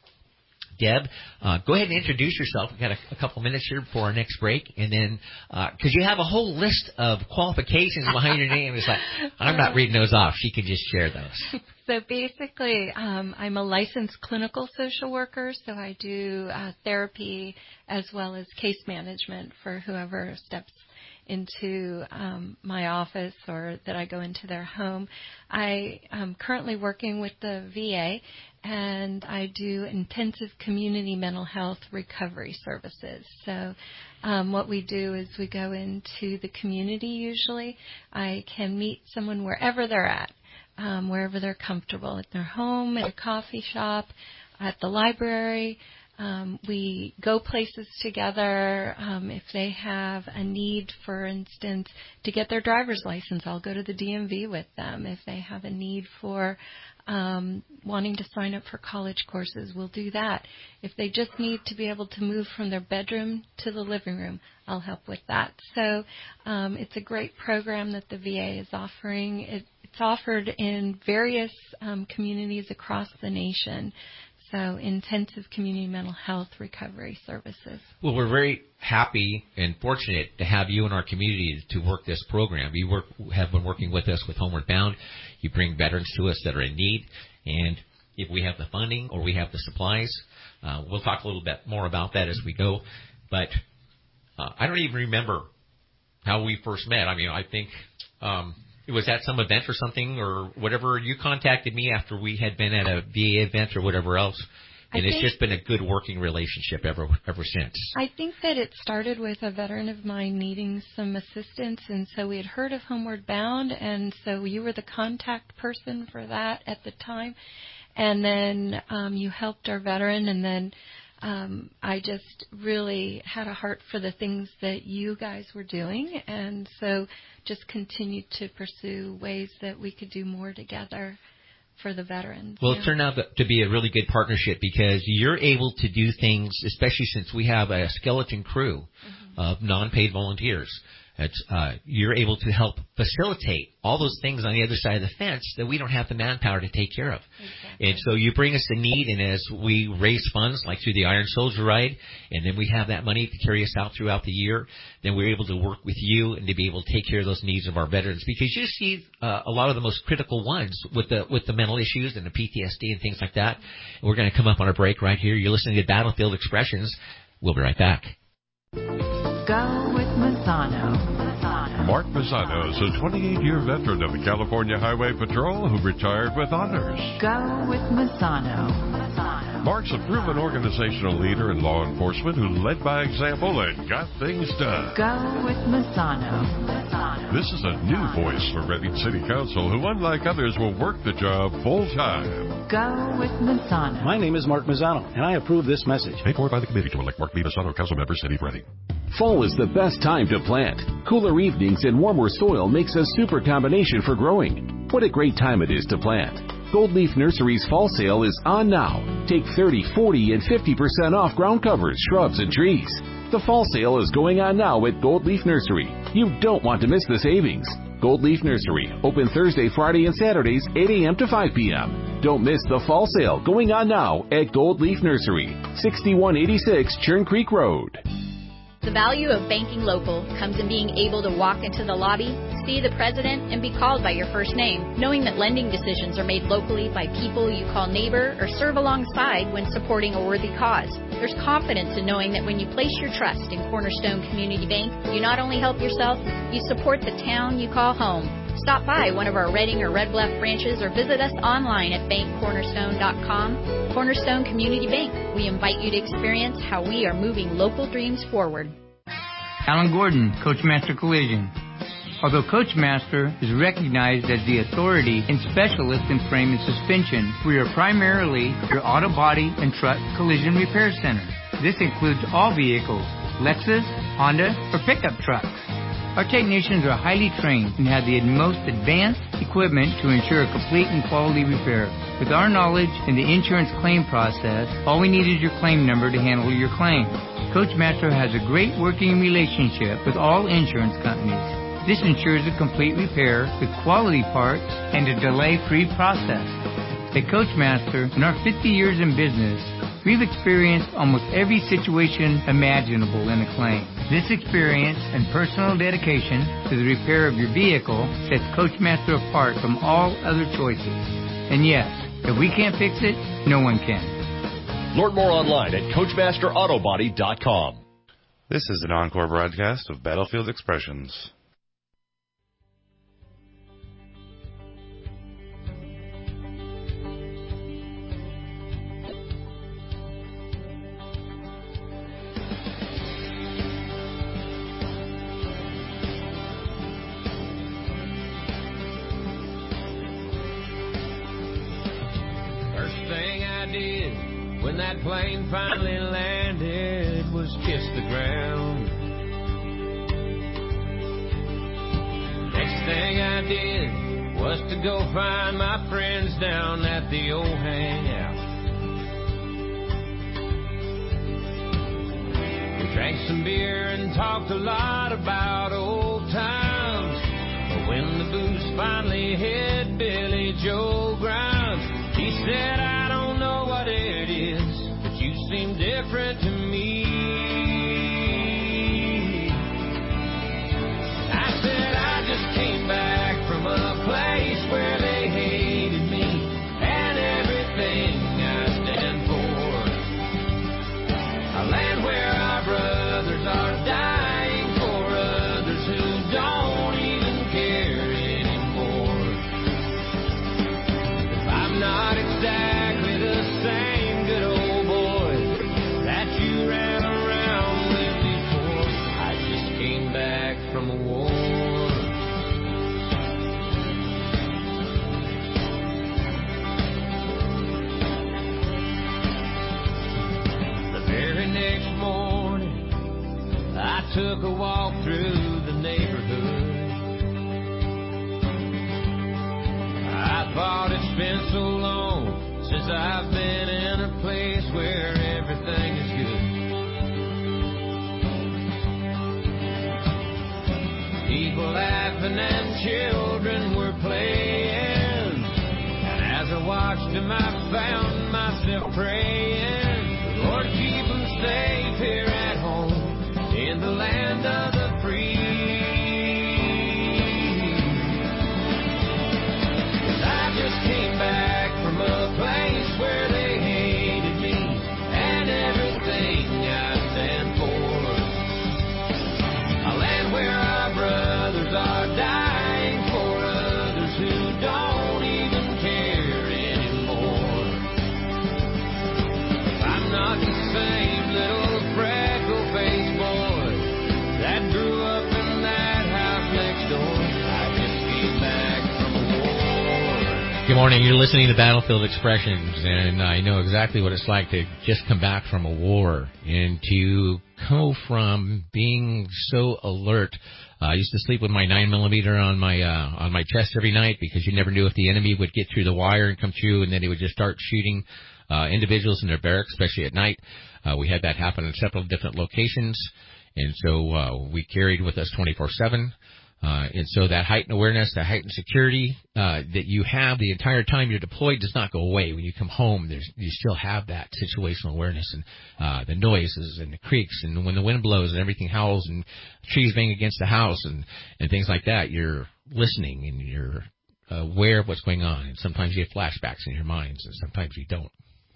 Deb, uh, go ahead and introduce yourself. We've got a, a couple minutes here before our next break. And then, because uh, you have a whole list of qualifications behind your name. It's like, I'm not reading those off. She can just share those. So basically, um, I'm a licensed clinical social worker, so I do uh, therapy as well as case management for whoever steps into um, my office or that I go into their home. I am currently working with the V A, and I do intensive community mental health recovery services. So um, what we do is we go into the community usually. I can meet someone wherever they're at, um, wherever they're comfortable, at their home, at a coffee shop, at the library. Um, we go places together. Um, if they have a need, for instance, to get their driver's license, I'll go to the D M V with them. If they have a need for um, wanting to sign up for college courses, we'll do that. If they just need to be able to move from their bedroom to the living room, I'll help with that. So um, it's a great program that the V A is offering. It, it's offered in various um, communities across the nation. So intensive community mental health recovery services. Well, we're very happy and fortunate to have you in our community to work this program. You work, have been working with us with Homeward Bound. You bring veterans to us that are in need. And if we have the funding or we have the supplies, uh, we'll talk a little bit more about that as we go. But uh, I don't even remember how we first met. I mean, I think... Um, It was at some event or something or whatever. You contacted me after we had been at a V A event or whatever else, And I it's think, just been a good working relationship ever ever since. I think that it started with a veteran of mine needing some assistance, and so we had heard of Homeward Bound, and so you were the contact person for that at the time. And then um, you helped our veteran, and then um, I just really had a heart for the things that you guys were doing, and so just continued to pursue ways that we could do more together for the veterans. Well, yeah. it turned out to be a really good partnership because you're able to do things, especially since we have a skeleton crew mm-hmm. of non-paid volunteers. It's, uh, you're able to help facilitate all those things on the other side of the fence that we don't have the manpower to take care of. Exactly. And so you bring us the need, and as we raise funds, like through the Iron Soldier Ride, and then we have that money to carry us out throughout the year, then we're able to work with you and to be able to take care of those needs of our veterans. Because you see uh, a lot of the most critical ones with the with the mental issues and the P T S D and things like that. And we're going to come up on a break right here. You're listening to Battlefield Expressions. We'll be right back. Go with Mazzano. Mark Mazzano is a twenty-eight-year veteran of the California Highway Patrol who retired with honors. Go with Mazzano. Mark's a proven organizational leader in law enforcement who led by example and got things done. Go with Mazzano. This is a new voice for Redding City Council who, unlike others, will work the job full-time. Go with Mazzano. My name is Mark Mazzano, and I approve this message. Paid for by the committee to elect Mark B. Mazzano, Council Member, City of Redding. Fall is the best time to plant. Cooler evenings and warmer soil makes a super combination for growing. What a great time it is to plant. Gold Leaf Nursery's fall sale is on now. Take thirty, forty, and fifty percent off ground covers, shrubs, and trees. The fall sale is going on now at Gold Leaf Nursery. You don't want to miss the savings. Gold Leaf Nursery, open Thursday, Friday, and Saturdays, eight a.m. to five p.m. Don't miss the fall sale going on now at Gold Leaf Nursery, sixty-one eighty-six Churn Creek Road. The value of banking local comes in being able to walk into the lobby, see the president, and be called by your first name, knowing that lending decisions are made locally by people you call neighbor or serve alongside when supporting a worthy cause. There's confidence in knowing that when you place your trust in Cornerstone Community Bank, you not only help yourself, you support the town you call home. Stop by one of our Redding or Red Bluff branches or visit us online at bank cornerstone dot com. Cornerstone Community Bank. We invite you to experience how we are moving local dreams forward. Alan Gordon, Coachmaster Collision. Although Coachmaster is recognized as the authority and specialist in frame and suspension, we are primarily your auto body and truck collision repair center. This includes all vehicles, Lexus, Honda, or pickup trucks. Our technicians are highly trained and have the most advanced equipment to ensure a complete and quality repair. With our knowledge in the insurance claim process, all we need is your claim number to handle your claim. Coachmaster has a great working relationship with all insurance companies. This ensures a complete repair with quality parts and a delay-free process. At Coachmaster, in our fifty years in business, we've experienced almost every situation imaginable in a claim. This experience and personal dedication to the repair of your vehicle sets Coachmaster apart from all other choices. And yes, if we can't fix it, no one can. Learn more online at coachmaster auto body dot com. This is an encore broadcast of Battlefield Expressions. When that plane finally landed was kiss the ground. Next thing I did was to go find my friends down at the old hangout. We drank some beer and talked a lot about old times. But when the booze finally hit Billy Joe Grimes, he said, I don't know what it is, but you seem different to me. I said, I just came back from a place where they hated me and everything I stand for. A land where our brothers are dying for others who don't even care anymore. If I'm not exactly the same good old took a walk through the neighborhood. I thought it's been so long since I've been in a place where everything is good. People laughing and children were playing, and as I watched them I found myself praying, Lord, keep them safe here at home in the land of the free. 'Cause I just came back from a place where they hated me and everything I stand for, a land where our brothers are dying for others who don't even care anymore. I'm not the same little freckle-faced boy that grew up in that house next door. I just came back from a war. Good morning. You're listening to Battlefield Expressions, and I know exactly what it's like to just come back from a war and to go from being so alert. Uh, I used to sleep with my nine millimeter on my uh, on my chest every night because you never knew if the enemy would get through the wire and come through, and then he would just start shooting uh, individuals in their barracks, especially at night. Uh, we had that happen in several different locations, and so uh, we carried with us twenty-four seven. Uh, and so that heightened awareness, that heightened security uh, that you have the entire time you're deployed does not go away. When you come home, there's, you still have that situational awareness and uh, the noises and the creaks and when the wind blows and everything howls and trees bang against the house and, and things like that. You're listening and you're aware of what's going on. And sometimes you have flashbacks in your minds and sometimes you don't.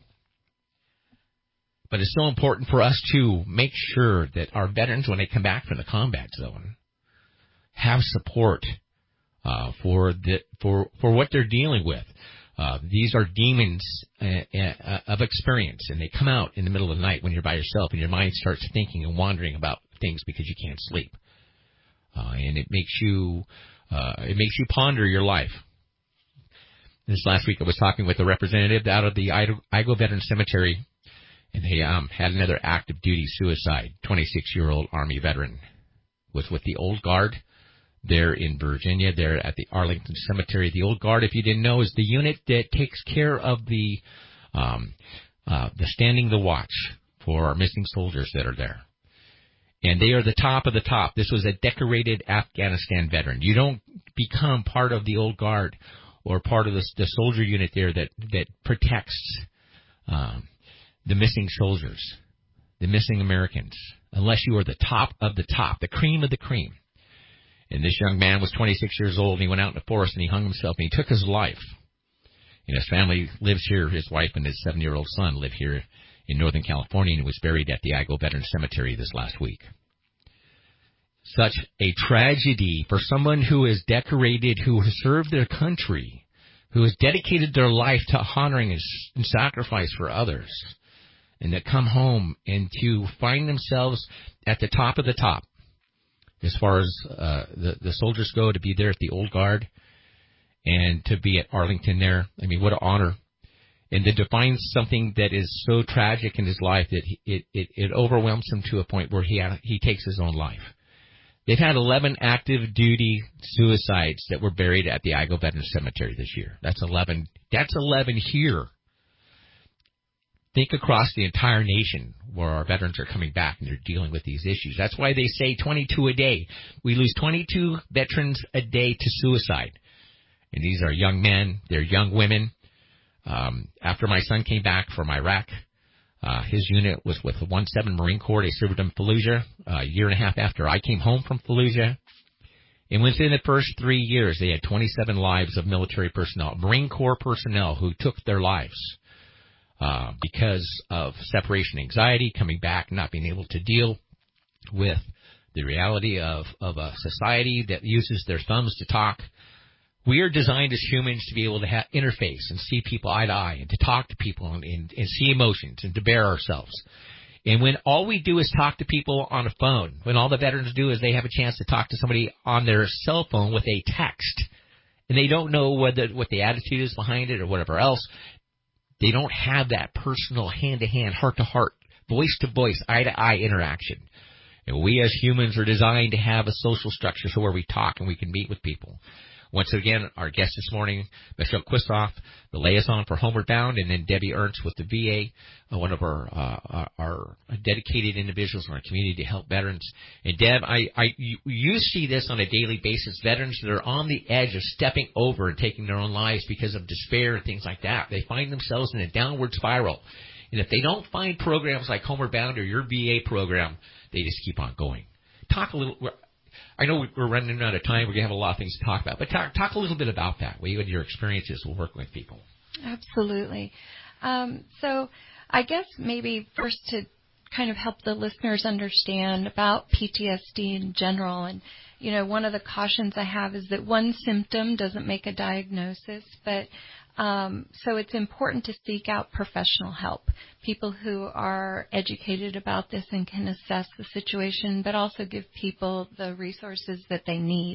But it's so important for us to make sure that our veterans, when they come back from the combat zone, have support uh, for the for for what they're dealing with. Uh, these are demons uh, uh, of experience, and they come out in the middle of the night when you're by yourself, and your mind starts thinking and wandering about things because you can't sleep, uh, and it makes you uh, it makes you ponder your life. This last week, I was talking with a representative out of the Igo Veteran Cemetery, and they um, had another active duty suicide. twenty-six-year-old Army veteran was with the Old Guard. They're in Virginia. They're at the Arlington Cemetery. The Old Guard, if you didn't know, is the unit that takes care of the um, uh, the standing the watch for our missing soldiers that are there. And they are the top of the top. This was a decorated Afghanistan veteran. You don't become part of the Old Guard or part of the, the soldier unit there that, that protects um, the missing soldiers, the missing Americans, unless you are the top of the top, the cream of the cream. And this young man was twenty-six years old, and he went out in the forest, and he hung himself, and he took his life. And his family lives here. His wife and his seven-year-old son live here in Northern California, and he was buried at the Igo Veteran Cemetery this last week. Such a tragedy for someone who is decorated, who has served their country, who has dedicated their life to honoring and sacrifice for others, and that come home and to find themselves at the top of the top. As far as uh, the, the soldiers go, to be there at the Old Guard and to be at Arlington there, I mean, what an honor. And to find something that is so tragic in his life that he, it, it, it overwhelms him to a point where he ha- he takes his own life. They've had eleven active duty suicides that were buried at the Igo Veteran Cemetery this year. That's eleven. That's eleven here. Think across the entire nation where our veterans are coming back and they're dealing with these issues. That's why they say twenty-two a day. We lose twenty-two veterans a day to suicide. And these are young men. They're young women. Um, after my son came back from Iraq, uh, his unit was with the one seven Marine Corps. They served in Fallujah uh, a year and a half after I came home from Fallujah. And within the first three years, they had twenty-seven lives of military personnel, Marine Corps personnel who took their lives. Uh, because of separation anxiety, coming back, not being able to deal with the reality of, of a society that uses their thumbs to talk. We are designed as humans to be able to have interface and see people eye to eye and to talk to people and, and, and see emotions and to bear ourselves. And when all we do is talk to people on a phone, when all the veterans do is they have a chance to talk to somebody on their cell phone with a text, and they don't know whether what the attitude is behind it or whatever else, they don't have that personal hand-to-hand, heart-to-heart, voice-to-voice, eye-to-eye interaction. And we as humans are designed to have a social structure so where we talk and we can meet with people. Once again, our guest this morning, Michelle Kwisoff, the liaison for Homeward Bound, and then Debbie Ernst with the V A, uh, one of our, uh, our dedicated individuals in our community to help veterans. And Deb, I, I, you, you see this on a daily basis, veterans that are on the edge of stepping over and taking their own lives because of despair and things like that. They find themselves in a downward spiral. And if they don't find programs like Homeward Bound or your V A program, they just keep on going. Talk a little. I know we're running out of time. We're going to have a lot of things to talk about. But talk, talk a little bit about that, what you and your experiences with working with people. Absolutely. Um, so I guess maybe first to kind of help the listeners understand about P T S D in general. And, you know, one of the cautions I have is that one symptom doesn't make a diagnosis, but Um, so it's important to seek out professional help, people who are educated about this and can assess the situation, but also give people the resources that they need.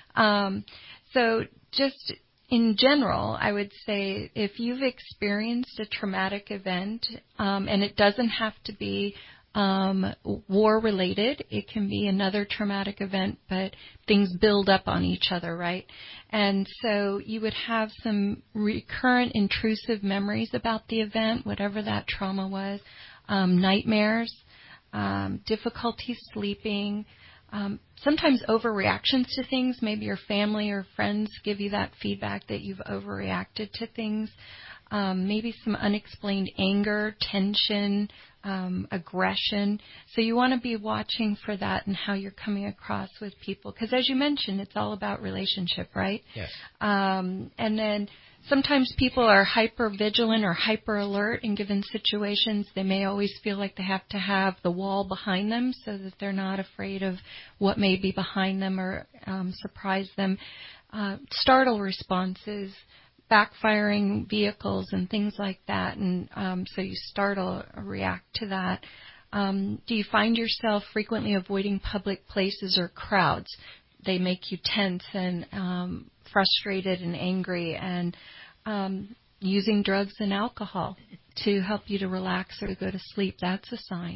Um, so just in general, I would say if you've experienced a traumatic event, um, and it doesn't have to be Um, war-related. It can be another traumatic event, but things build up on each other, right? And so you would have some recurrent intrusive memories about the event, whatever that trauma was, um, nightmares, um, difficulty sleeping, um, sometimes overreactions to things. Maybe your family or friends give you that feedback that you've overreacted to things. Um, maybe some unexplained anger, tension, um, aggression. So you want to be watching for that and how you're coming across with people. Because as you mentioned, it's all about relationship, right? Yes. Um, and then sometimes people are hyper vigilant or hyper alert in given situations. They may always feel like they have to have the wall behind them so that they're not afraid of what may be behind them or um, surprise them. Uh, startle responses, backfiring vehicles and things like that, and um, so you startle or react to that. Um, do you find yourself frequently avoiding public places or crowds? They make you tense and um, frustrated and angry, and um, using drugs and alcohol to help you to relax or to go to sleep, that's a sign.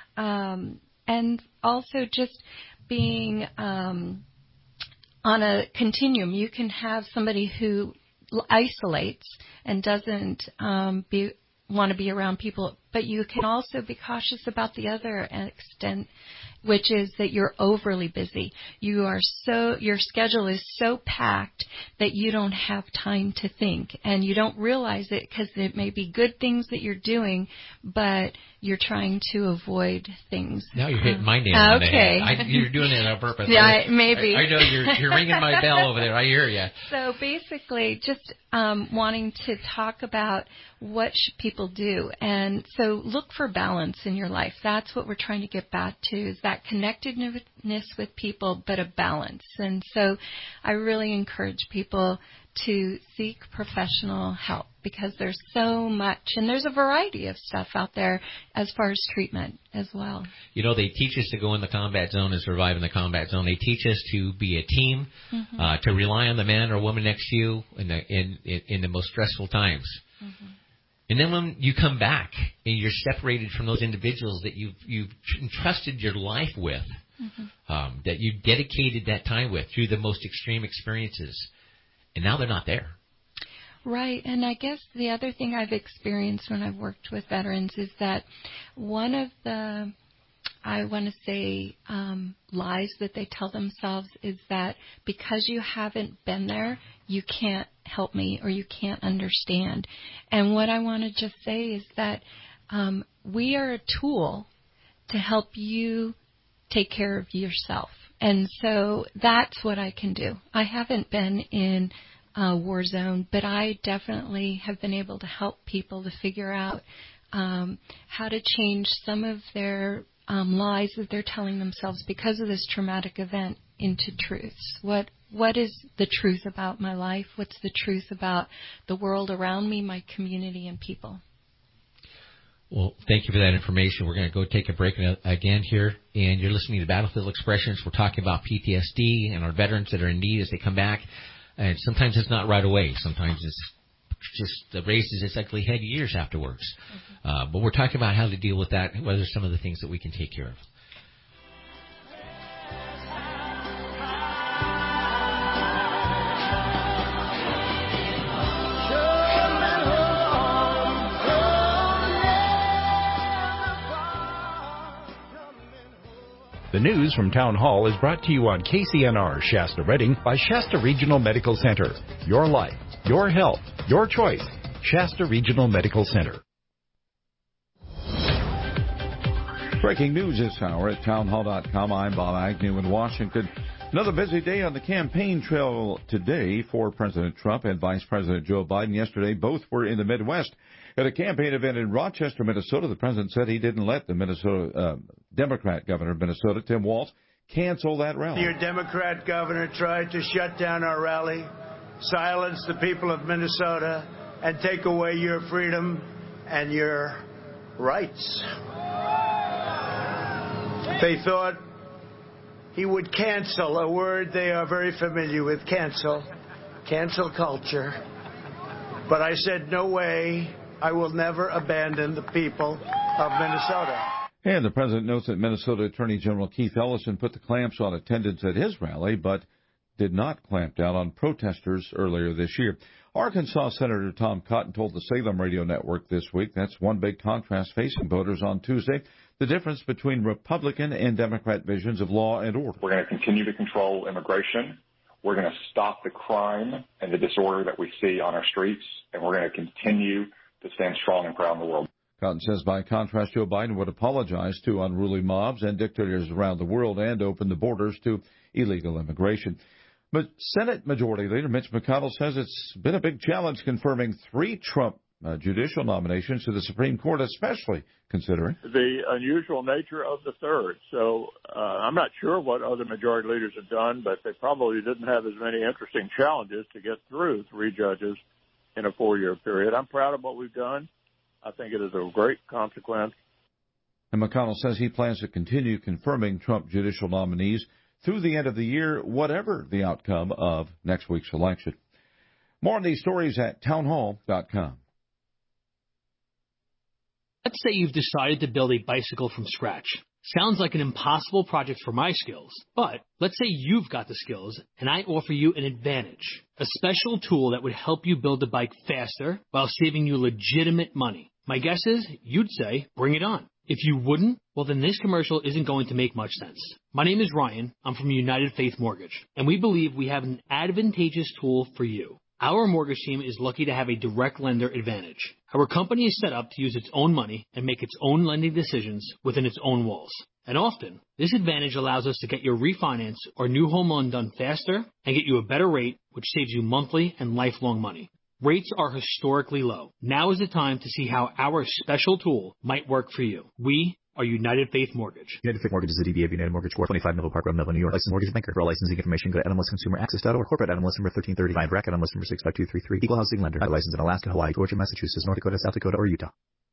Um, and also just being um, on a continuum. You can have somebody who isolates and doesn't um, be, want to be around people, but you can also be cautious about the other extent, which is that you're overly busy. You are so, your schedule is so packed that you don't have time to think, and you don't realize it because it may be good things that you're doing, but you're trying to avoid things. Now you're hitting my nail on the head. I, you're doing it on purpose. Yeah, I, maybe. I, I know you're, you're ringing my bell over there. I hear you. So basically, just um, wanting to talk about what should people do, and so look for balance in your life. That's what we're trying to get back to, is that connectedness with people, but a balance. And so I really encourage people to seek professional help because there's so much, and there's a variety of stuff out there as far as treatment as well. You know, they teach us to go in the combat zone and survive in the combat zone. They teach us to be a team, mm-hmm. uh, to rely on the man or woman next to you in the, in, in, in the most stressful times. Mm-hmm. And then when you come back and you're separated from those individuals that you've, you've entrusted your life with, mm-hmm. um, that you dedicated that time with through the most extreme experiences, and now they're not there. Right. And I guess the other thing I've experienced when I've worked with veterans is that one of the, I want to say, um, lies that they tell themselves is that because you haven't been there, you can't help me or you can't understand. And what I want to just say is that um, we are a tool to help you take care of yourself. And so that's what I can do. I haven't been in a war zone, but I definitely have been able to help people to figure out um, how to change some of their um, lies that they're telling themselves because of this traumatic event into truths. What What is the truth about my life? What's the truth about the world around me, my community, and people? Well, thank you for that information. We're going to go take a break again here, and you're listening to Battlefield Expressions. We're talking about P T S D and our veterans that are in need as they come back. And sometimes it's not right away. Sometimes it's just the raises its ugly head years afterwards. Mm-hmm. Uh, but we're talking about how to deal with that, what are some of the things that we can take care of. The news from Town Hall is brought to you on K C N R Shasta Redding by Shasta Regional Medical Center. Your life, your health, your choice. Shasta Regional Medical Center. Breaking news this hour at townhall dot com. I'm Bob Agnew in Washington. Another busy day on the campaign trail today for President Trump and Vice President Joe Biden. Yesterday, both were in the Midwest. At a campaign event in Rochester, Minnesota, the president said he didn't let the Minnesota uh, Democrat governor of Minnesota, Tim Walz, cancel that rally. Your Democrat governor tried to shut down our rally, silence the people of Minnesota, and take away your freedom and your rights. They thought he would cancel, a word they are very familiar with, cancel, cancel culture. But I said, no way, I will never abandon the people of Minnesota. And the president notes that Minnesota Attorney General Keith Ellison put the clamps on attendance at his rally, but did not clamp down on protesters earlier this year. Arkansas Senator Tom Cotton told the Salem Radio Network this week that's one big contrast facing voters on Tuesday, the difference between Republican and Democrat visions of law and order. We're going to continue to control immigration. We're going to stop the crime and the disorder that we see on our streets, and we're going to continue to stand strong and proud in the world. Cotton says, by contrast, Joe Biden would apologize to unruly mobs and dictators around the world and open the borders to illegal immigration. But Senate Majority Leader Mitch McConnell says it's been a big challenge confirming three Trump uh, judicial nominations to the Supreme Court, especially considering the unusual nature of the third. So uh, I'm not sure what other majority leaders have done, but they probably didn't have as many interesting challenges to get through three judges in a four-year period. I'm proud of what we've done. I think it is a great consequence. And McConnell says he plans to continue confirming Trump judicial nominees through the end of the year, whatever the outcome of next week's election. More on these stories at townhall dot com. Let's say you've decided to build a bicycle from scratch. Sounds like an impossible project for my skills, but let's say you've got the skills and I offer you an advantage, a special tool that would help you build the bike faster while saving you legitimate money. My guess is you'd say, bring it on. If you wouldn't, well then this commercial isn't going to make much sense. My name is Ryan. I'm from United Faith Mortgage, and we believe we have an advantageous tool for you. Our mortgage team is lucky to have a direct lender advantage. Our company is set up to use its own money and make its own lending decisions within its own walls. And often, this advantage allows us to get your refinance or new home loan done faster and get you a better rate, which saves you monthly and lifelong money. Rates are historically low. Now is the time to see how our special tool might work for you. We are United Faith Mortgage. United Faith Mortgage is a D B A of United Mortgage Corp. twenty-five Melville Park Road, Melville, New York. Licensed mortgage banker. For all licensing information, go to Adam List Consumer Access dot org. Corporate Adam List number thirteen thirty-five. Rack Adam List number six five two three three. Equal housing lender. Not licensed in Alaska, Hawaii, Georgia, Massachusetts, North Dakota, South Dakota, or Utah.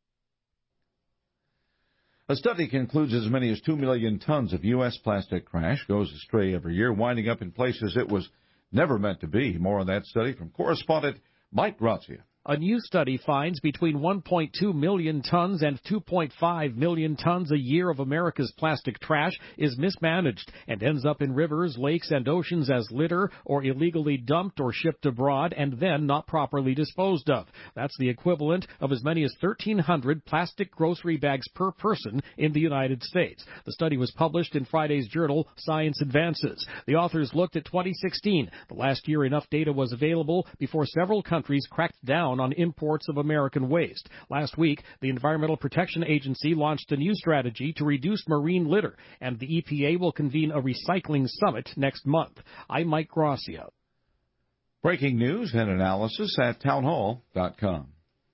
A study concludes as many as two million tons of U S plastic trash goes astray every year, winding up in places it was never meant to be. More on that study from correspondent Mike Grazia. A new study finds between one point two million tons and two point five million tons a year of America's plastic trash is mismanaged and ends up in rivers, lakes, and oceans as litter or illegally dumped or shipped abroad and then not properly disposed of. That's the equivalent of as many as thirteen hundred plastic grocery bags per person in the United States. The study was published in Friday's journal Science Advances. The authors looked at twenty sixteen, the last year enough data was available before several countries cracked down on imports of American waste. Last week, the Environmental Protection Agency launched a new strategy to reduce marine litter, and the E P A will convene a recycling summit next month. I'm Mike Grazia. Breaking news and analysis at townhall dot com.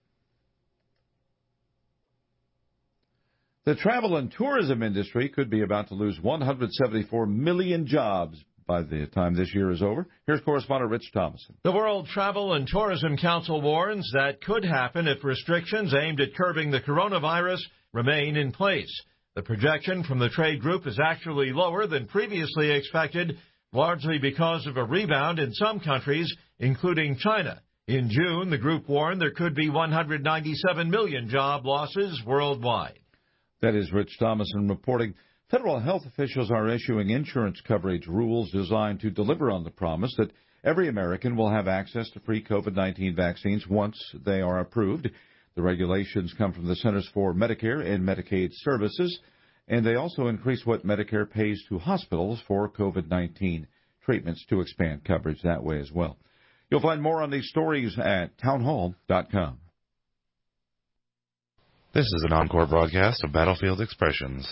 The travel and tourism industry could be about to lose one hundred seventy-four million jobs by the time this year is over. Here's correspondent Rich Thomason. The World Travel and Tourism Council warns that could happen if restrictions aimed at curbing the coronavirus remain in place. The projection from the trade group is actually lower than previously expected, largely because of a rebound in some countries, including China. In June, the group warned there could be one hundred ninety-seven million job losses worldwide. That is Rich Thomason reporting. Federal health officials are issuing insurance coverage rules designed to deliver on the promise that every American will have access to free COVID nineteen vaccines once they are approved. The regulations come from the Centers for Medicare and Medicaid Services And they also increased what Medicare pays to hospitals for COVID nineteen treatments to expand coverage that way as well. You'll find more on these stories at townhall dot com. This is an encore broadcast of Battlefield Expressions.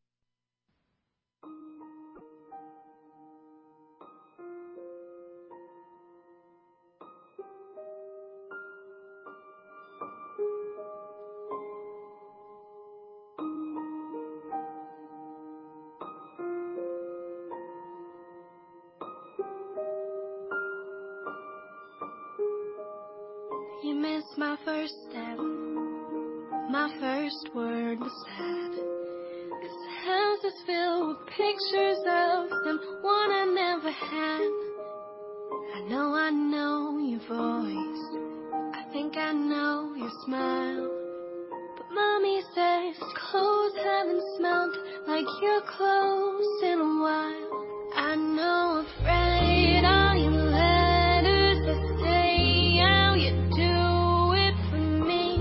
You missed my first step. My first word was sad. This house is filled with pictures of them, one I never had. I know I know your voice. I think I know your smile. But Mommy says clothes haven't smelled like your clothes in a while. I know afraid are you letters that say how you do it for me.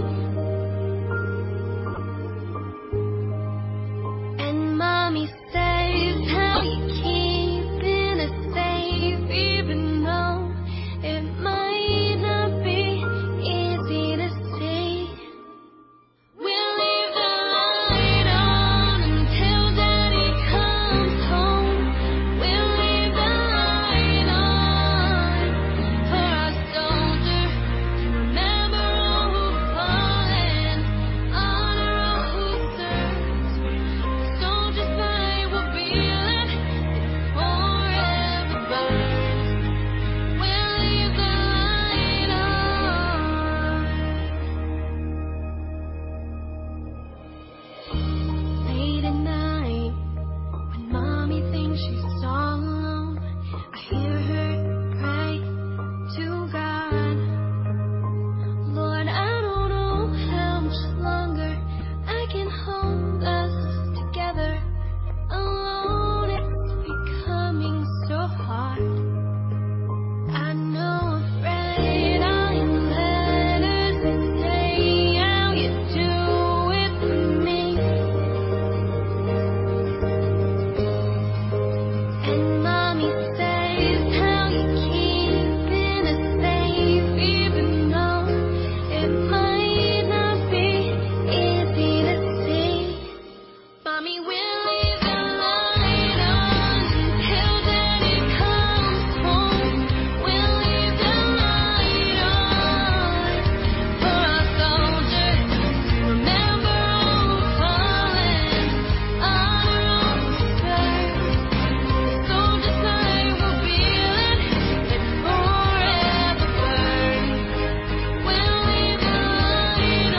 And Mommy says how you keeping it safe, even though it might not be easy to see. We'll leave the light on until Daddy comes home. We'll leave the light on for our soldiers to remember all who've fallen, honor all who served. The soldiers' fire will be lit, it forever burns. We'll leave the light on. Late at night, when Mommy thinks she's all alone, I hear her pray to God. Lord, I don't know how much longer I can hold us together. Alone, it's becoming so hard. I know afraid are you letters that say how you do it for me. And Mommy says how you keeping it safe, even though it might not be easy to see. Mommy, we'll leave the light on until Daddy comes home. We'll leave the light on for our soldiers to remember all who've fallen, honor all who served. The soldiers' fire will be lit, it forever burns. We'll leave the light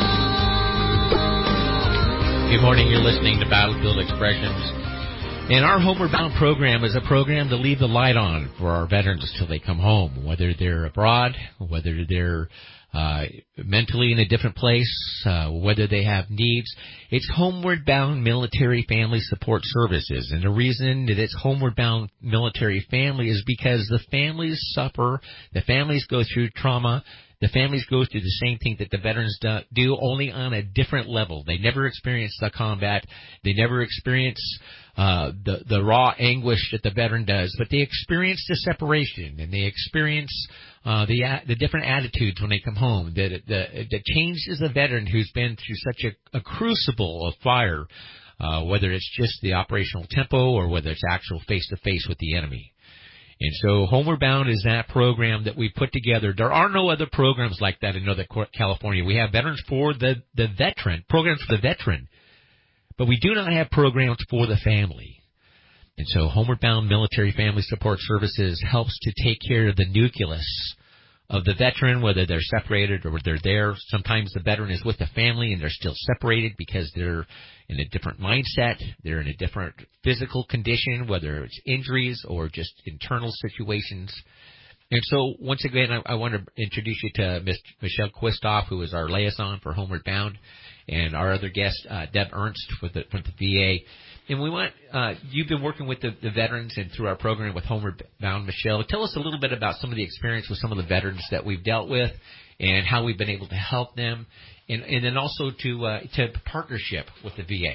on. Good morning. You're listening to Battlefield Expressions. And our Homeward Bound program is a program to leave the light on for our veterans until they come home, whether they're abroad, whether they're uh, mentally in a different place, uh, whether they have needs. It's Homeward Bound Military Family Support Services. And the reason that it's Homeward Bound Military Family is because the families suffer, the families go through trauma, the families go through the same thing that the veterans do, do, only on a different level. They never experience the combat. They never experience uh, the, the raw anguish that the veteran does, but they experience the separation, and they experience uh, the the different attitudes when they come home. That the, the changes a veteran who's been through such a, a crucible of fire, uh, whether it's just the operational tempo or whether it's actual face-to-face with the enemy. And so Homeward Bound is that program that we put together. There are no other programs like that in Northern California. We have Veterans for the, the Veteran, programs for the veteran, but we do not have programs for the family. And so Homeward Bound Military Family Support Services helps to take care of the nucleus of the veteran, whether they're separated or they're there. Sometimes the veteran is with the family and they're still separated because they're in a different mindset. They're in a different physical condition, whether it's injuries or just internal situations. And so, once again, I, I want to introduce you to Miz Michelle Quistoff, who is our liaison for Homeward Bound, and our other guest, uh, Deb Ernst, with the, from the V A. And we want, uh, you've been working with the, the veterans and through our program with Homeward Bound. Michelle, tell us a little bit about some of the experience with some of the veterans that we've dealt with and how we've been able to help them, and, and then also to, uh, to partnership with the V A.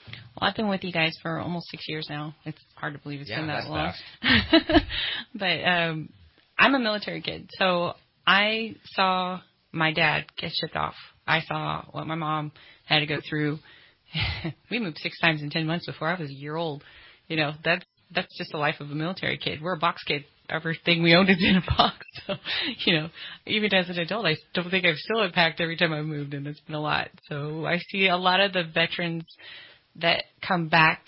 Well, I've been with you guys for almost six years now. It's hard to believe it's yeah, been that that's long. Fast. But um, I'm a military kid, so I saw my dad get shipped off. I saw what my mom had to go through. We moved six times in ten months before I was a year old. You know, that's that's just the life of a military kid. We're a box kid. Everything we owned is in a box. So, you know, even as an adult, I don't think I've still unpacked every time I moved, and it's been a lot. So I see a lot of the veterans that come back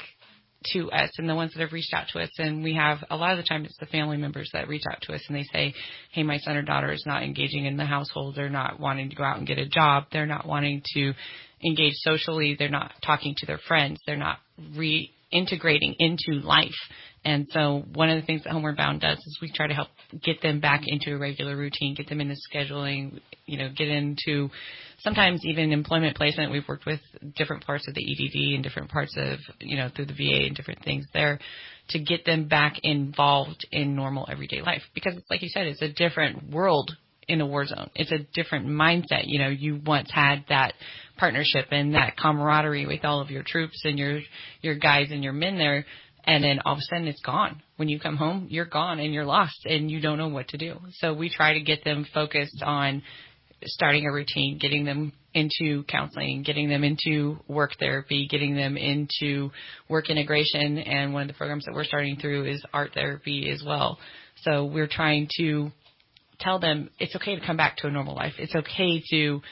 to us and the ones that have reached out to us, and we have a lot of the time it's the family members that reach out to us and they say, hey, my son or daughter is not engaging in the household. They're not wanting to go out and get a job. They're not wanting to engage socially. They're not talking to their friends. They're not reintegrating into life. And so one of the things that Homeward Bound does is we try to help get them back into a regular routine, get them into scheduling, you know, get into sometimes even employment placement. We've worked with different parts of the E D D and different parts of, you know, through the V A and different things there to get them back involved in normal everyday life. Because it's like you said, it's a different world in a war zone. It's a different mindset. You know, you once had that partnership and that camaraderie with all of your troops and your, your guys and your men there. And then all of a sudden it's gone. When you come home, you're gone and you're lost and you don't know what to do. So we try to get them focused on starting a routine, getting them into counseling, getting them into work therapy, getting them into work integration. And one of the programs that we're starting through is art therapy as well. So we're trying to tell them it's okay to come back to a normal life. It's okay to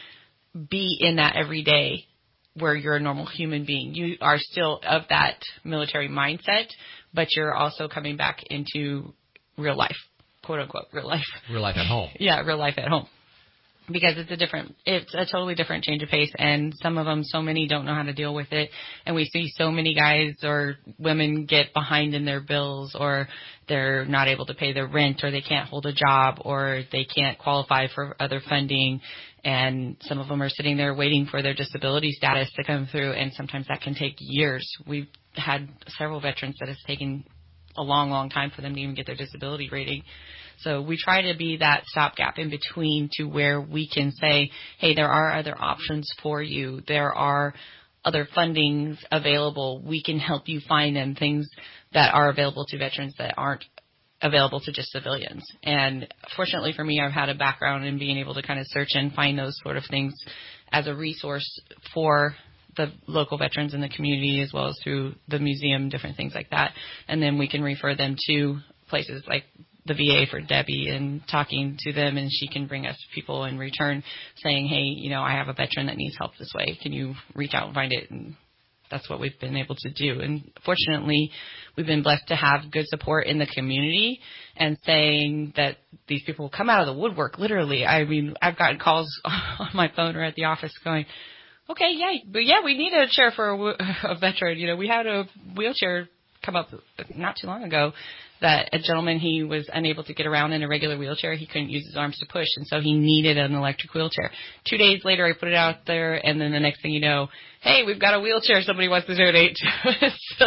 be in that every day where you're a normal human being. You are still of that military mindset, but you're also coming back into real life, quote unquote, real life. Real life at home. Yeah, real life at home. Because it's a different, it's a totally different change of pace, and some of them, so many don't know how to deal with it, and we see so many guys or women get behind in their bills, or they're not able to pay their rent, or they can't hold a job, or they can't qualify for other funding, and some of them are sitting there waiting for their disability status to come through, and sometimes that can take years. We've had several veterans that it's taken a long, long time for them to even get their disability rating. So we try to be that stopgap in between to where we can say, hey, there are other options for you. There are other fundings available. We can help you find them, things that are available to veterans that aren't available to just civilians. And fortunately for me, I've had a background in being able to kind of search and find those sort of things as a resource for the local veterans in the community, as well as through the museum, different things like that. And then we can refer them to places like the V A for Debbie and talking to them, and she can bring us people in return saying, hey, you know, I have a veteran that needs help this way. Can you reach out and find it? And that's what we've been able to do. And fortunately, we've been blessed to have good support in the community and saying that these people will come out of the woodwork, literally. I mean, I've gotten calls on my phone or at the office going, okay, yeah, but yeah, we need a chair for a, a veteran. You know, we had a wheelchair come up not too long ago that a gentleman, he was unable to get around in a regular wheelchair. He couldn't use his arms to push, and so he needed an electric wheelchair. Two days later, I put it out there, and then the next thing you know, hey, we've got a wheelchair somebody wants to donate to. So,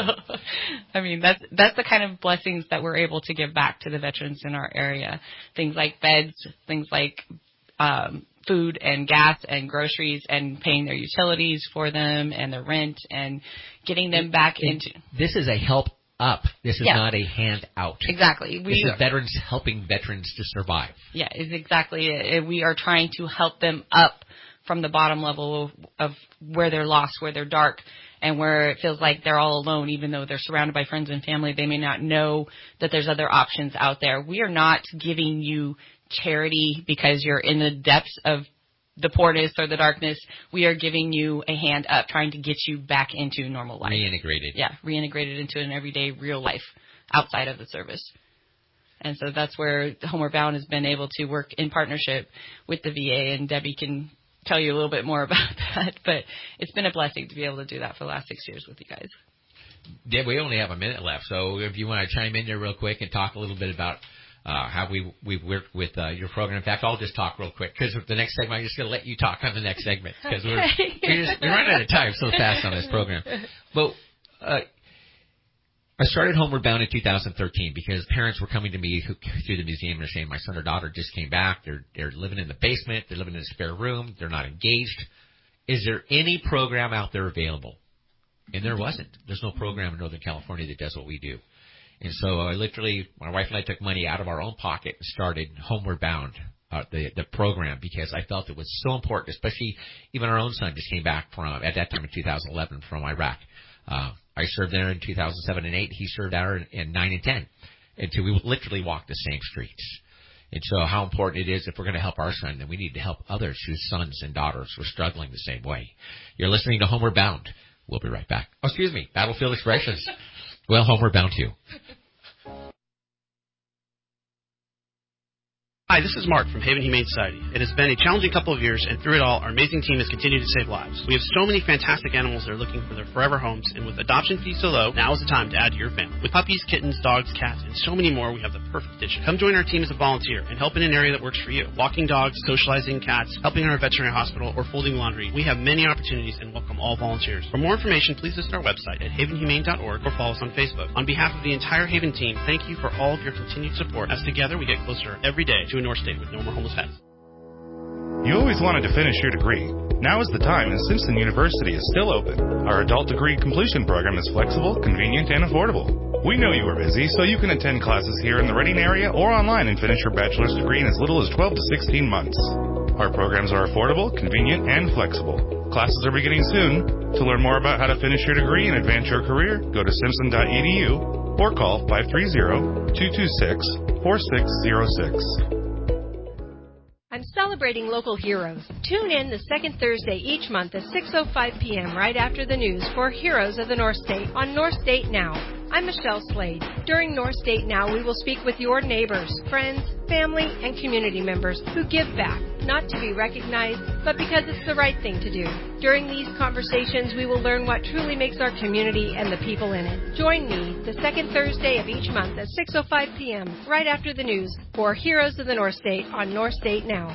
I mean, that's that's the kind of blessings that we're able to give back to the veterans in our area. Things like beds, things like um, food and gas and groceries, and paying their utilities for them and their rent, and getting them back and into. This is a help up. This is yeah. not a hand out. Exactly. We, this is veterans helping veterans to survive. Yeah, it's exactly it. We are trying to help them up from the bottom level of, of where they're lost, where they're dark, and where it feels like they're all alone, even though they're surrounded by friends and family. They may not know that there's other options out there. We are not giving you charity because you're in the depths of the poorness or the darkness. We are giving you a hand up, trying to get you back into normal life. Reintegrated. Yeah, reintegrated into an everyday real life outside of the service. And so that's where Homeward Bound has been able to work in partnership with the V A, and Debbie can tell you a little bit more about that. But it's been a blessing to be able to do that for the last six years with you guys. Deb, we only have a minute left, so if you want to chime in there real quick and talk a little bit about Uh, how we, we've worked with uh, your program. In fact, I'll just talk real quick, because the next segment, I'm just going to let you talk on the next segment, because we're, we're, just, we're running out of time so fast on this program. But uh, I started Homeward Bound in two thousand thirteen because parents were coming to me who, through the museum and they're saying, my son or daughter just came back. They're, they're living in the basement. They're living in a spare room. They're not engaged. Is there any program out there available And there wasn't. There's no program in Northern California that does what we do. And so I literally, my wife and I took money out of our own pocket and started Homeward Bound, uh, the the program, because I felt it was so important, especially even our own son just came back from, at that time in two thousand eleven, from Iraq. Uh, I served there in two thousand seven and eight. He served there in, in nine and ten. And so we literally walked the same streets. And so how important it is, if we're going to help our son, then we need to help others whose sons and daughters were struggling the same way. You're listening to Homeward Bound. We'll be right back. Oh, excuse me, Battlefield Expressions. Well, Homeward Bound too. Hi, this is Mark from Haven Humane Society. It has been a challenging couple of years, and through it all, our amazing team has continued to save lives. We have so many fantastic animals that are looking for their forever homes, and with adoption fees so low, now is the time to add to your family. With puppies, kittens, dogs, cats, and so many more, we have the perfect addition. Come join our team as a volunteer and help in an area that works for you. Walking dogs, socializing cats, helping in our veterinary hospital, or folding laundry. We have many opportunities and welcome all volunteers. For more information, please visit our website at haven humane dot org or follow us on Facebook. On behalf of the entire Haven team, thank you for all of your continued support, as together we get closer every day to a North State with no more homeless pets. You always wanted to finish your degree. Now is the time, and Simpson University is still open. Our adult degree completion program is flexible, convenient, and affordable. We know you are busy, so you can attend classes here in the Reading area or online and finish your bachelor's degree in as little as twelve to sixteen months. Our programs are affordable, convenient, and flexible. Classes are beginning soon. To learn more about how to finish your degree and advance your career, go to simpson dot e d u or call five three zero, two two six, four six zero six. I'm celebrating local heroes. Tune in the second Thursday each month at six oh five p.m. right after the news for Heroes of the North State on North State Now. I'm Michelle Slade. During North State Now, we will speak with your neighbors, friends, family, and community members who give back, not to be recognized, but because it's the right thing to do. During these conversations, we will learn what truly makes our community and the people in it. Join me the second Thursday of each month at six oh five p.m. right after the news for Heroes of the North State on North State Now.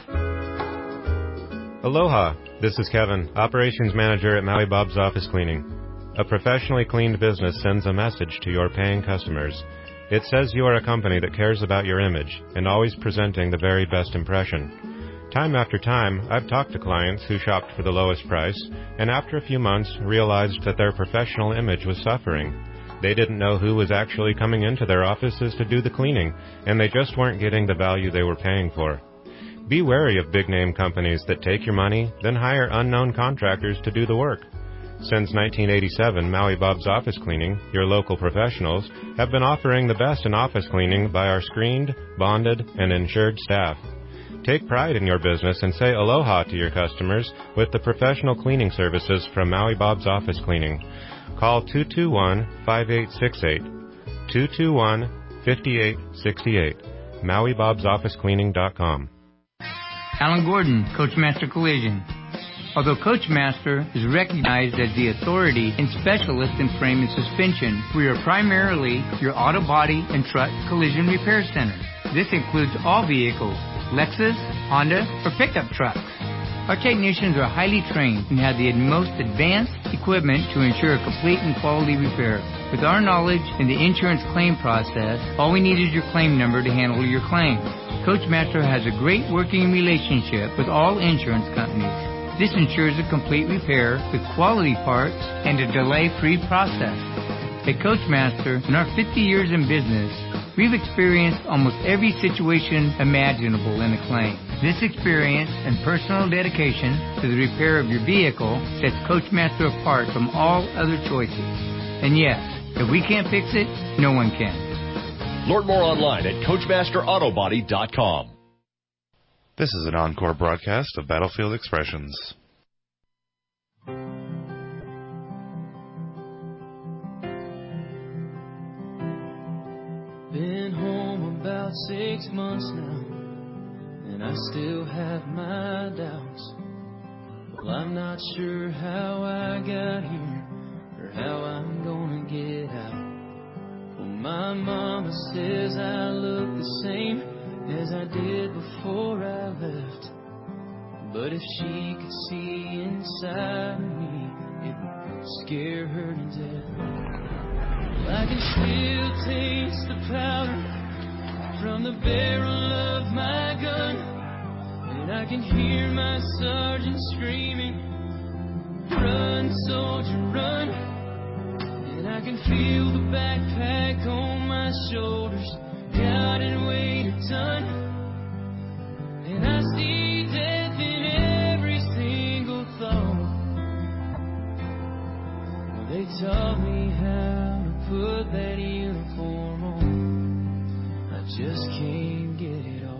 Aloha, this is Kevin, Operations Manager at Maui Bob's Office Cleaning. A professionally cleaned business sends a message to your paying customers. It says you are a company that cares about your image and always presenting the very best impression. Time after time, I've talked to clients who shopped for the lowest price and after a few months realized that their professional image was suffering. They didn't know who was actually coming into their offices to do the cleaning, and they just weren't getting the value they were paying for. Be wary of big-name companies that take your money, then hire unknown contractors to do the work. Since nineteen eighty-seven, Maui Bob's Office Cleaning, your local professionals, have been offering the best in office cleaning by our screened, bonded, and insured staff. Take pride in your business and say aloha to your customers with the professional cleaning services from Maui Bob's Office Cleaning. Call two two one, five eight six eight, two two one, five eight six eight, maui bobs office cleaning dot com. Alan Gordon, Coachmaster Collision. Although Coachmaster is recognized as the authority and specialist in frame and suspension, we are primarily your auto body and truck collision repair center. This includes all vehicles, Lexus, Honda, or pickup trucks. Our technicians are highly trained and have the most advanced equipment to ensure a complete and quality repair. With our knowledge in the insurance claim process, all we need is your claim number to handle your claim. Coachmaster has a great working relationship with all insurance companies. This ensures a complete repair with quality parts and a delay-free process. At Coachmaster, in our fifty years in business, we've experienced almost every situation imaginable in a claim. This experience and personal dedication to the repair of your vehicle sets Coachmaster apart from all other choices. And yes, if we can't fix it, no one can. Learn more online at coachmaster auto body dot com. This is an encore broadcast of Battlefield Expressions. Been home about six months now, and I still have my doubts. Well, I'm not sure how I got here or how I'm gonna get out. Well, my mama says I look the same as I did before I left, but if she could see inside me, it would scare her to death. I can still taste the powder from the barrel of my gun, and I can hear my sergeant screaming, "Run, soldier, run." And I can feel the backpack on my shoulders, God, and weighed a ton. And I see death in every single thought. Well, they taught me how to put that uniform on. I just can't get it off.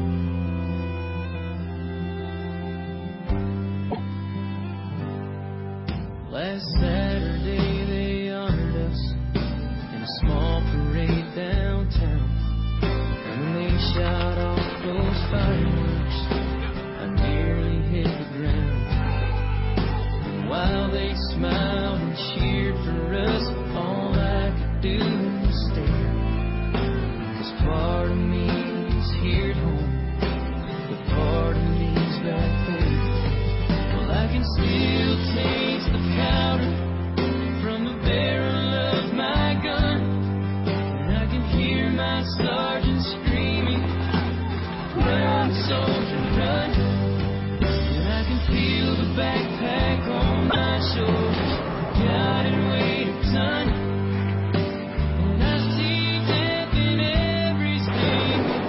Last Saturday they honored us in a small parade downtown. And when they shot off those fireworks, I nearly hit the ground. And while they smiled and cheered for us, all I could do was stare. 'Cause part of me is here at home, but part of me's back there. Well, I can still taste the powder from the barrel of my gun, and I can hear my sergeant screaming, "Run, soldier, run!" And I can feel the backpack on my shoulders, God, it weighed a ton. And I see death in every single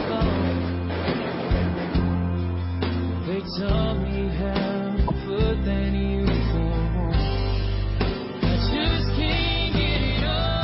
thought. They taught me how to put that uniform on. I just can't get it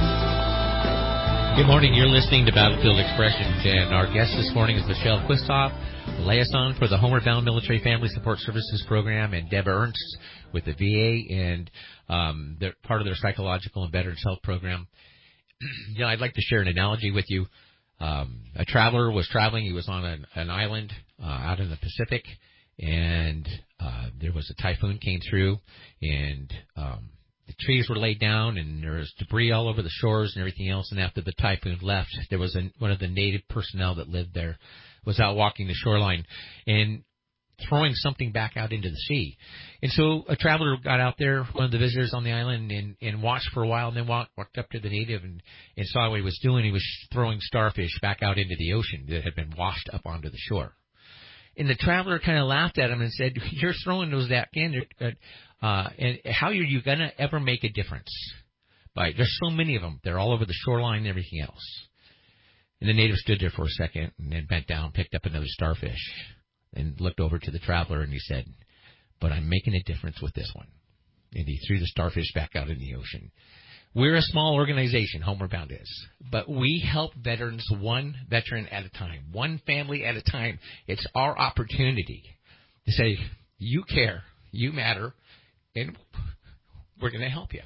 on. Good morning. You're listening to Battlefield Expressions, and our guest this morning is Michelle Quistoff, liaison for the Homeward Bound Military Family Support Services Program, and Deb Ernst with the V A, and um, they're part of their psychological and veterans health program. You know, I'd like to share an analogy with you. Um, a traveler was traveling. He was on an, an island uh, out in the Pacific, and uh, there was a typhoon came through, and um, the trees were laid down, and there was debris all over the shores and everything else. And after the typhoon left, there was a, one of the native personnel that lived there was out walking the shoreline and throwing something back out into the sea. And so a traveler got out there, one of the visitors on the island, and, and watched for a while, and then walked, walked up to the native and, and saw what he was doing. He was throwing starfish back out into the ocean that had been washed up onto the shore. And the traveler kind of laughed at him and said, "You're throwing those back in, uh, and how are you going to ever make a difference? Like, there's so many of them. They're all over the shoreline and everything else." And the native stood there for a second and then bent down, picked up another starfish, and looked over to the traveler, and he said, "But I'm making a difference with this one." And he threw the starfish back out in the ocean. We're a small organization, Homeward Bound is, but we help veterans one veteran at a time, one family at a time. It's our opportunity to say, you care, you matter, and we're going to help you.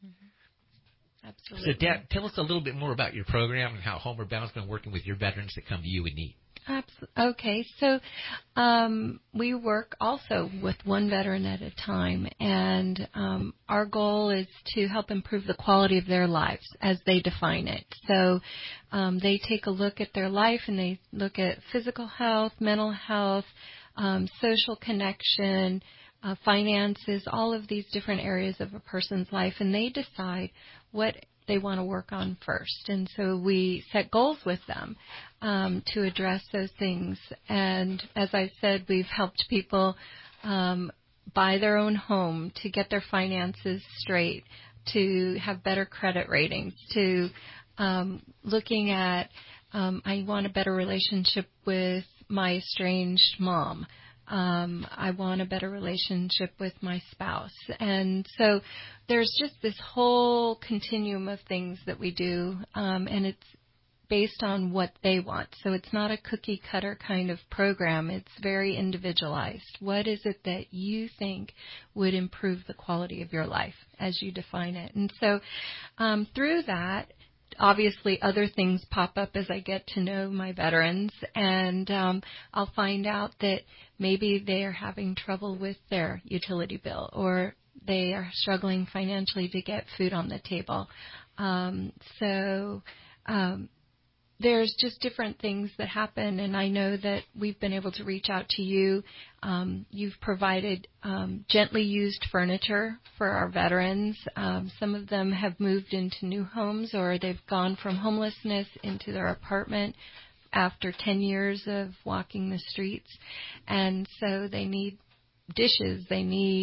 Absolutely. So, Deb, tell us a little bit more about your program and how Homeward Bound's been working with your veterans that come to you in need. Absolutely. Okay, so um, we work also with one veteran at a time, and um, our goal is to help improve the quality of their lives as they define it. So um, they take a look at their life, and they look at physical health, mental health, um, social connection, uh, finances, all of these different areas of a person's life, and they decide what they want to work on first. And so we set goals with them um, to address those things. And as I said, we've helped people um, buy their own home, to get their finances straight, to have better credit ratings, to um, looking at, um, I want a better relationship with my estranged mom. Um, I want a better relationship with my spouse. And so there's just this whole continuum of things that we do, um, and it's based on what they want. So it's not a cookie cutter kind of program. It's very individualized. What is it that you think would improve the quality of your life as you define it? And so um, through that, obviously other things pop up as I get to know my veterans, and um, I'll find out that maybe they are having trouble with their utility bill, or they are struggling financially to get food on the table. Um, so um, there's just different things that happen, and I know that we've been able to reach out to you. Um, you've provided um, gently used furniture for our veterans. Um, some of them have moved into new homes, or they've gone from homelessness into their apartment after ten years of walking the streets. And so they need dishes, they need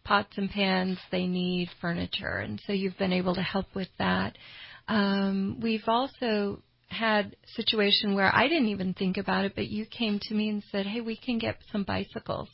pots and pans, they need furniture, and so you've been able to help with that. Um, we've also had a situation where I didn't even think about it, but you came to me and said, hey, we can get some bicycles.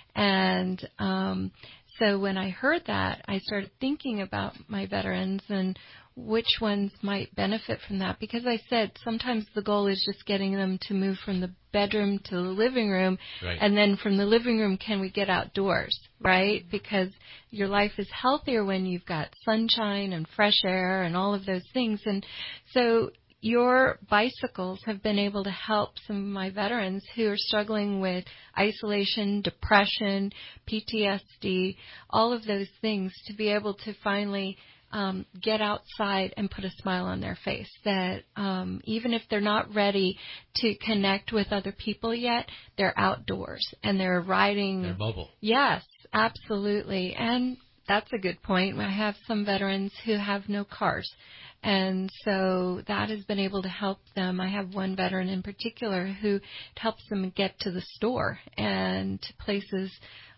And um, so when I heard that, I started thinking about my veterans and which ones might benefit from that. Because I said sometimes the goal is just getting them to move from the bedroom to the living room. Right. And then from the living room, can we get outdoors, right? Because your life is healthier when you've got sunshine and fresh air and all of those things. And so your bicycles have been able to help some of my veterans who are struggling with isolation, depression, P T S D, all of those things, to be able to finally um, get outside and put a smile on their face. That um, even if they're not ready to connect with other people yet, they're outdoors and they're riding. They're mobile. Yes, absolutely. And that's a good point. I have some veterans who have no cars. And so that has been able to help them. I have one veteran in particular who helps them get to the store and to places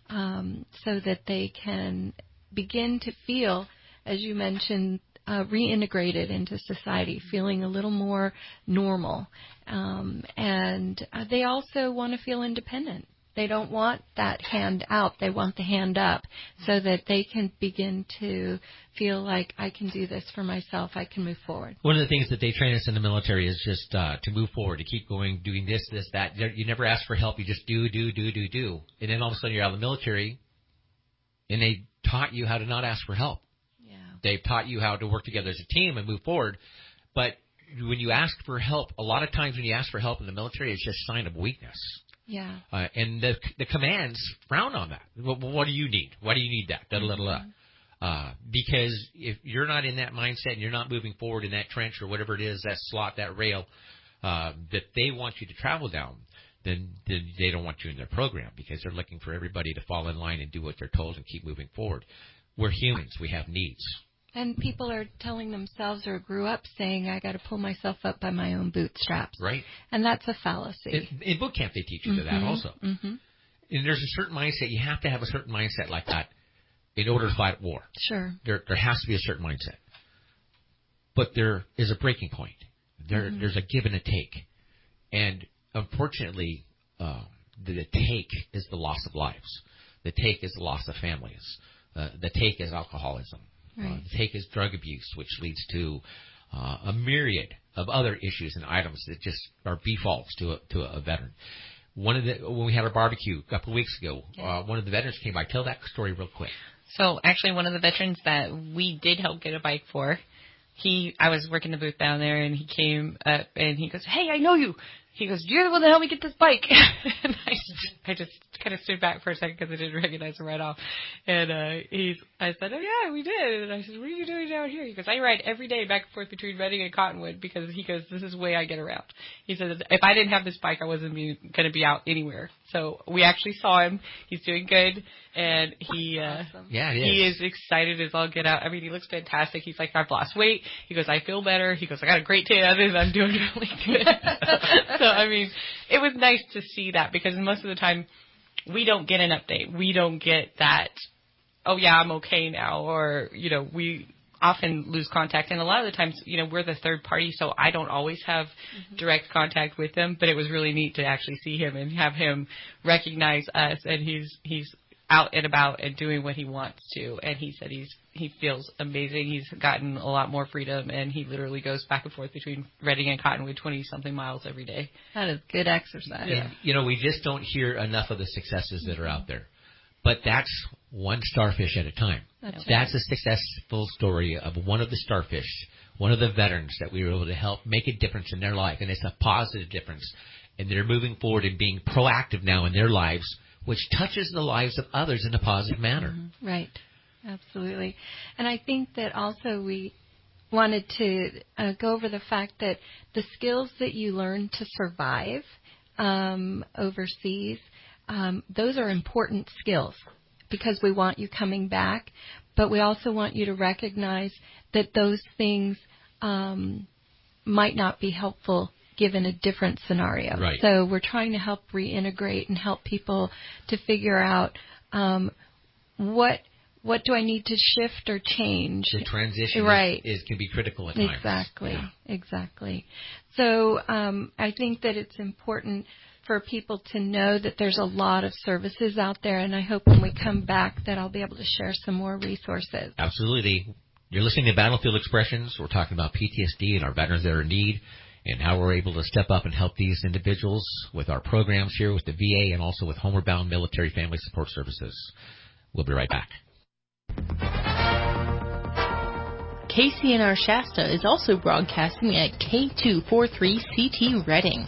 um, so that they can begin to feel, as you mentioned, uh, reintegrated into society, feeling a little more normal. Um, and uh, they also want to feel independent. They don't want that hand out. They want the hand up so that they can begin to feel like I can do this for myself. I can move forward. One of the things that they train us in the military is just uh, to move forward, to keep going, doing this, this, that. You never ask for help. You just do, do, do, do, do. And then all of a sudden you're out of the military, and they taught you how to not ask for help. Yeah. They've taught you how to work together as a team and move forward. But when you ask for help, a lot of times when you ask for help in the military, it's just a sign of weakness. Yeah. Uh, and the the commands frown on that. Well, what do you need? Why do you need that? Da, da, da, da. Uh, because if you're not in that mindset and you're not moving forward in that trench or whatever it is, that slot, that rail uh, that they want you to travel down, then, then they don't want you in their program because they're looking for everybody to fall in line and do what they're told and keep moving forward. We're humans. We have needs. And people are telling themselves or grew up saying, I got to pull myself up by my own bootstraps. Right. And that's a fallacy. In, in boot camp, they teach you mm-hmm. that also. Mm-hmm. And there's a certain mindset. You have to have a certain mindset like that in order to fight war. Sure. There, there has to be a certain mindset. But there is a breaking point. There, mm-hmm. There's a give and a take. And unfortunately, uh, the, the take is the loss of lives. The take is the loss of families. Uh, the take is alcoholism. Right. Uh, the take is drug abuse, which leads to uh, a myriad of other issues and items that just are defaults to a, to a veteran. One of the when we had our barbecue a couple of weeks ago, yeah. uh, one of the veterans came by. Tell that story real quick. So actually, one of the veterans that we did help get a bike for, he I was working the booth down there, and he came up and he goes, "Hey, I know you." He goes, "You're the one that helped me get this bike." And I just, I just kind of stood back for a second because I didn't recognize him right off. And uh, he's, I said, "Oh yeah, we did." And I said, "What are you doing down here?" He goes, "I ride every day back and forth between Reading and Cottonwood because," he goes, "this is the way I get around." He said, "If I didn't have this bike, I wasn't going to be out anywhere." So we actually saw him. He's doing good, and he, uh, awesome. yeah, it he is. is excited as all get out. I mean, he looks fantastic. He's like, "I've lost weight." He goes, "I feel better." He goes, "I got a great tan and I'm doing really good." So I mean, it was nice to see that because most of the time we don't get an update. We don't get that, "Oh yeah, I'm okay now," or, you know, we often lose contact. And a lot of the times, you know, we're the third party, so I don't always have mm-hmm. direct contact with them, but it was really neat to actually see him and have him recognize us, and he's, he's out and about and doing what he wants to. And he said he's, he feels amazing. He's gotten a lot more freedom, and he literally goes back and forth between Reading and Cottonwood twenty something miles every day. That is good exercise. Yeah. You know, we just don't hear enough of the successes that are out there. But that's one starfish at a time. That's, that's right. a successful story of one of the starfish, one of the veterans that we were able to help make a difference in their life. And it's a positive difference. And they're moving forward and being proactive now in their lives, which touches the lives of others in a positive manner. Mm-hmm. Right. Absolutely. And I think that also we wanted to uh, go over the fact that the skills that you learn to survive um, overseas, um, those are important skills because we want you coming back, but we also want you to recognize that those things um, might not be helpful given a different scenario. Right. So we're trying to help reintegrate and help people to figure out um, what what do I need to shift or change? The transition right. is, is can be critical at times. Exactly, yeah. exactly. So um, I think that it's important for people to know that there's a lot of services out there, and I hope when we come back that I'll be able to share some more resources. Absolutely. You're listening to Battlefield Expressions. We're talking about P T S D and our veterans that are in need and how we're able to step up and help these individuals with our programs here with the V A and also with Homeward Bound Military Family Support Services. We'll be right back. K C N R Shasta is also broadcasting at K two forty-three C T Reading.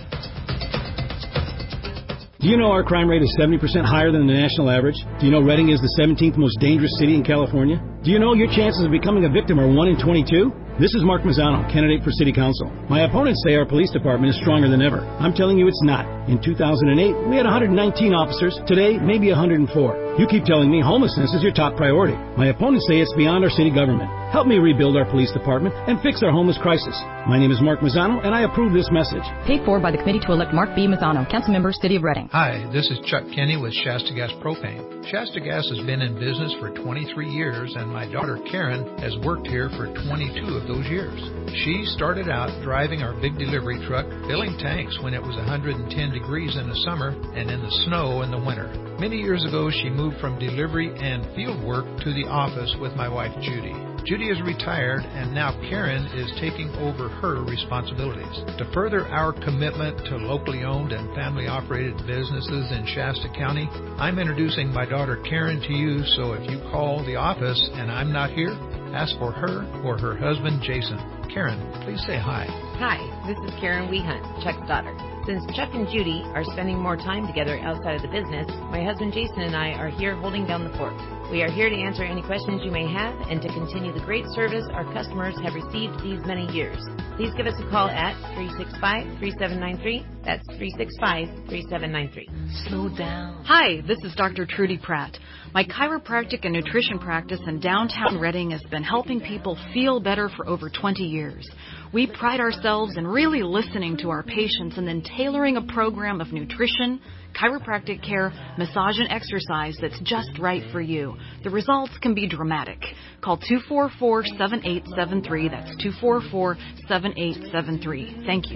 Do you know our crime rate is seventy percent higher than the national average? Do you know Reading is the seventeenth most dangerous city in California? Do you know your chances of becoming a victim are one in twenty-two? This is Mark Mazzano, candidate for City Council. My opponents say our police department is stronger than ever. I'm telling you it's not. In two thousand eight, we had one hundred nineteen officers. Today, maybe one hundred four. You keep telling me homelessness is your top priority. My opponents say it's beyond our city government. Help me rebuild our police department and fix our homeless crisis. My name is Mark Mazzano, and I approve this message. Paid for by the committee to elect Mark B. Mazzano, council member, City of Reading. Hi, this is Chuck Kenny with Shasta Gas Propane. Shasta Gas has been in business for twenty-three years, and my daughter Karen has worked here for twenty-two of those years. She started out driving our big delivery truck, filling tanks when it was one hundred ten degrees in the summer and in the snow in the winter. Many years ago, she moved from delivery and field work to the office with my wife, Judy. Judy is retired, and now Karen is taking over her responsibilities. To further our commitment to locally owned and family-operated businesses in Shasta County, I'm introducing my daughter Karen to you, so if you call the office and I'm not here, ask for her or her husband, Jason. Karen, please say hi. Hi, this is Karen Weehunt, Chuck's daughter. Since Chuck and Judy are spending more time together outside of the business, my husband Jason and I are here holding down the fort. We are here to answer any questions you may have and to continue the great service our customers have received these many years. Please give us a call at three six five, three seven nine three. That's three six five, three seven nine three. Slow down. Hi, this is Doctor Trudy Pratt. My chiropractic and nutrition practice in downtown Reading has been helping people feel better for over twenty years. We pride ourselves in really listening to our patients and then tailoring a program of nutrition, chiropractic care, massage, and exercise that's just right for you. The results can be dramatic. Call two four four, seven eight seven three. That's two four four, seven eight seven three. Thank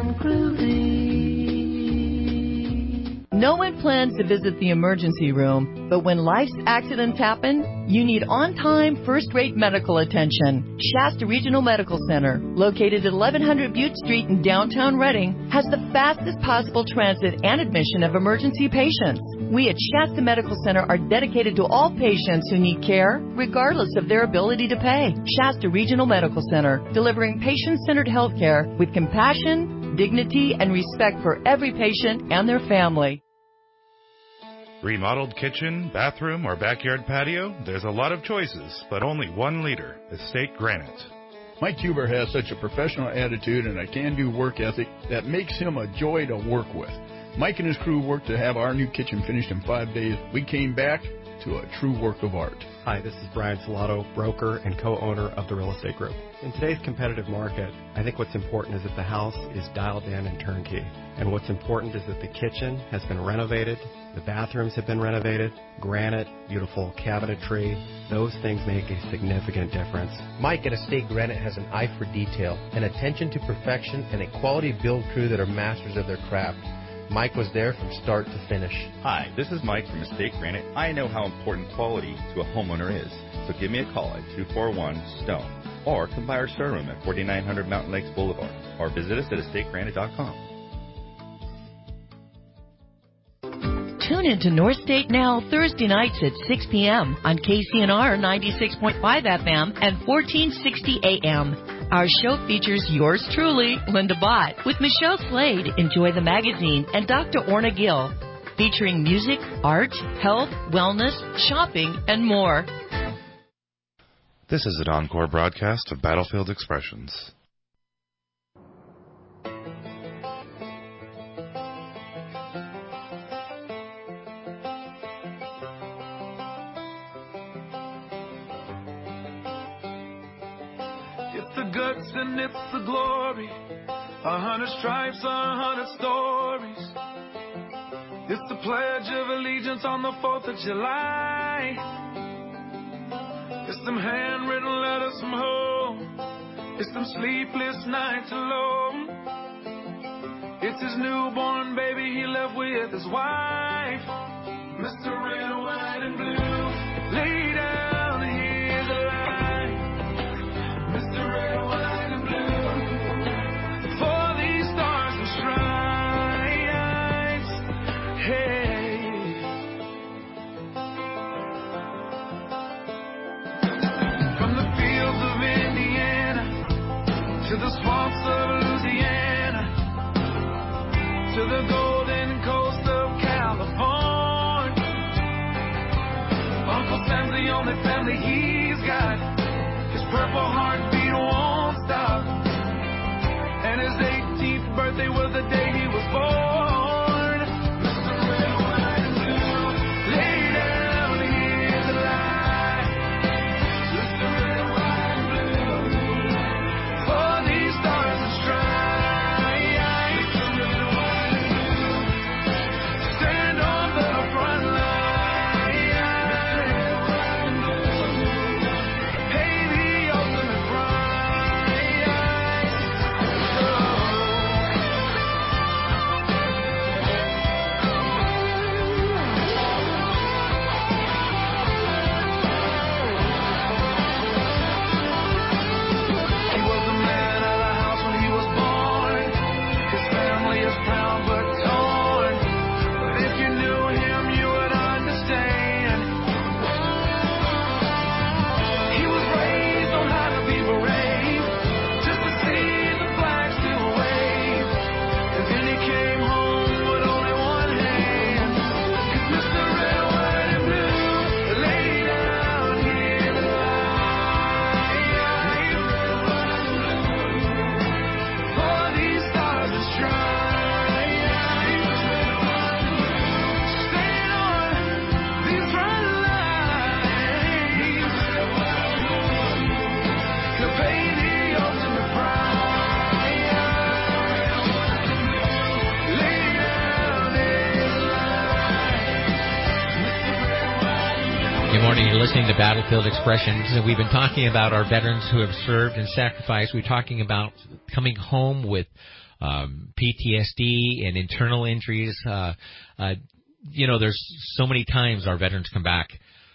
you. No one plans to visit the emergency room, but when life's accidents happen, you need on-time, first-rate medical attention. Shasta Regional Medical Center, located at eleven hundred Butte Street in downtown Reading, has the fastest possible transit and admission of emergency patients. We at Shasta Medical Center are dedicated to all patients who need care, regardless of their ability to pay. Shasta Regional Medical Center, delivering patient-centered health care with compassion, dignity, and respect for every patient and their family. Remodeled kitchen, bathroom, or backyard patio? There's a lot of choices, but only one leader, Estate Granite. Mike Huber has such a professional attitude and a can-do work ethic that makes him a joy to work with. Mike and his crew worked to have our new kitchen finished in five days. We came back to a true work of art. Hi, this is Brian Salato, broker and co-owner of the Real Estate Group. In today's competitive market, I think what's important is that the house is dialed in and turnkey. And what's important is that the kitchen has been renovated, the bathrooms have been renovated, granite, beautiful cabinetry. Those things make a significant difference. Mike at Estate Granite has an eye for detail, an attention to perfection, and a quality build crew that are masters of their craft. Mike was there from start to finish. Hi, this is Mike from Estate Granite. I know how important quality to a homeowner is, so give me a call at two four one, STONE or come by our showroom at forty-nine hundred Mountain Lakes Boulevard or visit us at estate granite dot com. Tune in to North State Now Thursday nights at six p.m. on K C N R ninety-six point five F M and fourteen sixty A M. Our show features yours truly, Linda Bott, with Michelle Slade, Enjoy the Magazine, and Doctor Orna Gill, featuring music, art, health, wellness, shopping, and more. This is an encore broadcast of Battlefield Expressions. Guts and it's the glory. A hundred stripes, a hundred stories. It's the Pledge of Allegiance on the fourth of July. It's some handwritten letters from home. It's some sleepless nights alone. It's his newborn baby he left with his wife. Mister Red, White, and Blue, lay down, hear the light. Mister Red, White, and Blue, for these stars and stripes. Hey. From the fields of Indiana to the swamps of Louisiana, to the golden coast of California, Uncle Sam's the only family he's got. His purple heartbeat won't stop, and his eighteenth birthday was the day he was born. Mister Red, White, and Blue, lay down, hear the light. Mister Red, White, and Blue, for these stars and stripes. You're listening to Battlefield Expressions, and we've been talking about our veterans who have served and sacrificed. We're talking about coming home with um, P T S D and internal injuries. Uh, uh, you know, there's so many times our veterans come back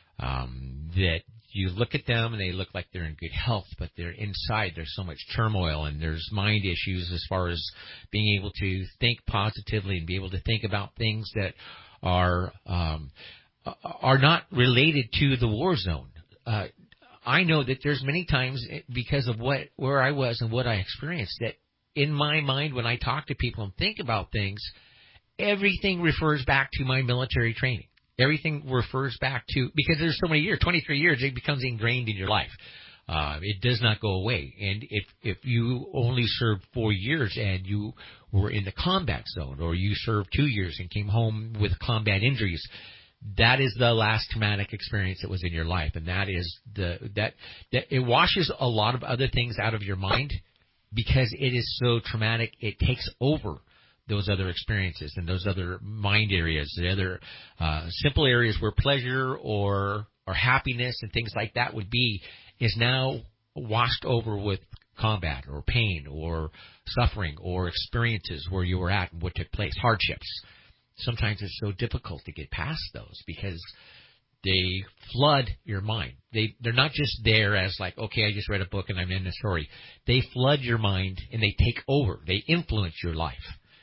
um, that you look at them and they look like they're in good health, but they're inside. There's so much turmoil, and there's mind issues as far as being able to think positively and be able to think about things that are um, are not related to the war zone. Uh, I know that there's many times, because of what where I was and what I experienced, that in my mind when I talk to people and think about things, everything refers back to my military training. Everything refers back to, because there's so many years, twenty-three years, it becomes ingrained in your life. Uh, it does not go away. And if, if you only served four years and you were in the combat zone, or you served two years and came home with combat injuries, that is the last traumatic experience that was in your life, and that is the that, that it washes a lot of other things out of your mind because it is so traumatic. It takes over those other experiences and those other mind areas, the other uh, simple areas where pleasure or or happiness and things like that would be, is now washed over with combat or pain or suffering or experiences where you were at and what took place, hardships. Sometimes it's so difficult to get past those because they flood your mind. They, they're not just there as like, okay, I just read a book and I'm in the story. They flood your mind and they take over. They influence your life.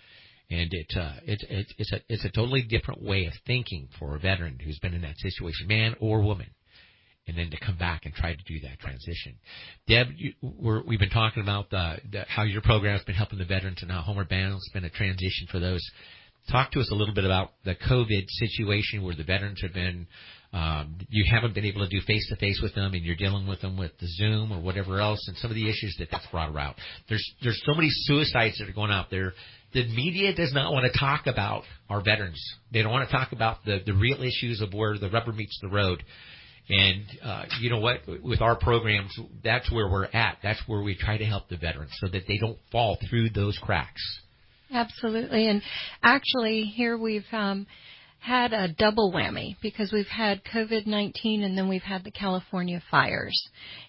And it, uh, it, it, it's, a, it's a totally different way of thinking for a veteran who's been in that situation, man or woman, and then to come back and try to do that transition. Deb, you, we're, we've been talking about the, the, how your program has been helping the veterans and how Homeward Bound has been a transition for those. Talk to us a little bit about the COVID situation where the veterans have been, um, you haven't been able to do face-to-face with them and you're dealing with them with the Zoom or whatever else, and some of the issues that that's brought about. There's, there's so many suicides that are going out there. The media does not want to talk about our veterans. They don't want to talk about the, the real issues of where the rubber meets the road. And uh, you know what? With our programs, that's where we're at. That's where we try to help the veterans so that they don't fall through those cracks. Absolutely. And actually, here we've um, had a double whammy because we've had COVID nineteen and then we've had the California fires.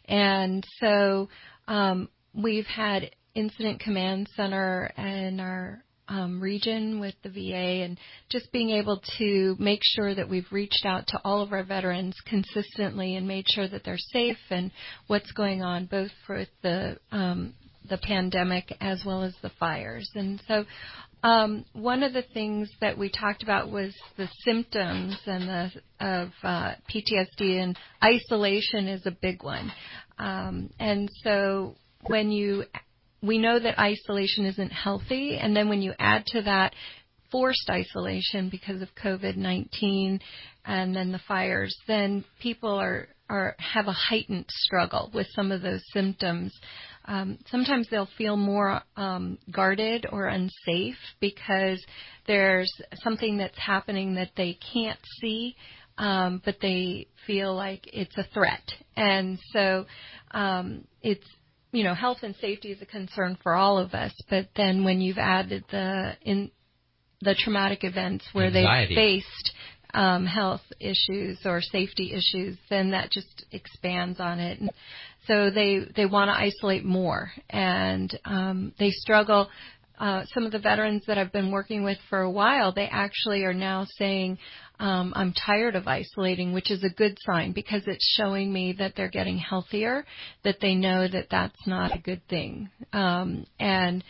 And so um, we've had Incident Command Center in our um, region with the V A, and just being able to make sure that we've reached out to all of our veterans consistently and made sure that they're safe and what's going on both for the um, the pandemic as well as the fires. And so um, one of the things that we talked about was the symptoms and the of uh, P T S D, and isolation is a big one. Um, and so when you we know that isolation isn't healthy, and then when you add to that forced isolation because of COVID nineteen and then the fires, then people are, are have a heightened struggle with some of those symptoms. Um, sometimes they'll feel more um, guarded or unsafe because there's something that's happening that they can't see, um, but they feel like it's a threat. And so um, it's you know, health and safety is a concern for all of us, but then when you've added the in the traumatic events where Anxiety. they faced um, health issues or safety issues, then that just expands on it. And so they they want to isolate more, and um, they struggle. Uh, some of the veterans that I've been working with for a while, they actually are now saying, um, I'm tired of isolating, which is a good sign because it's showing me that they're getting healthier, that they know that that's not a good thing. Um, and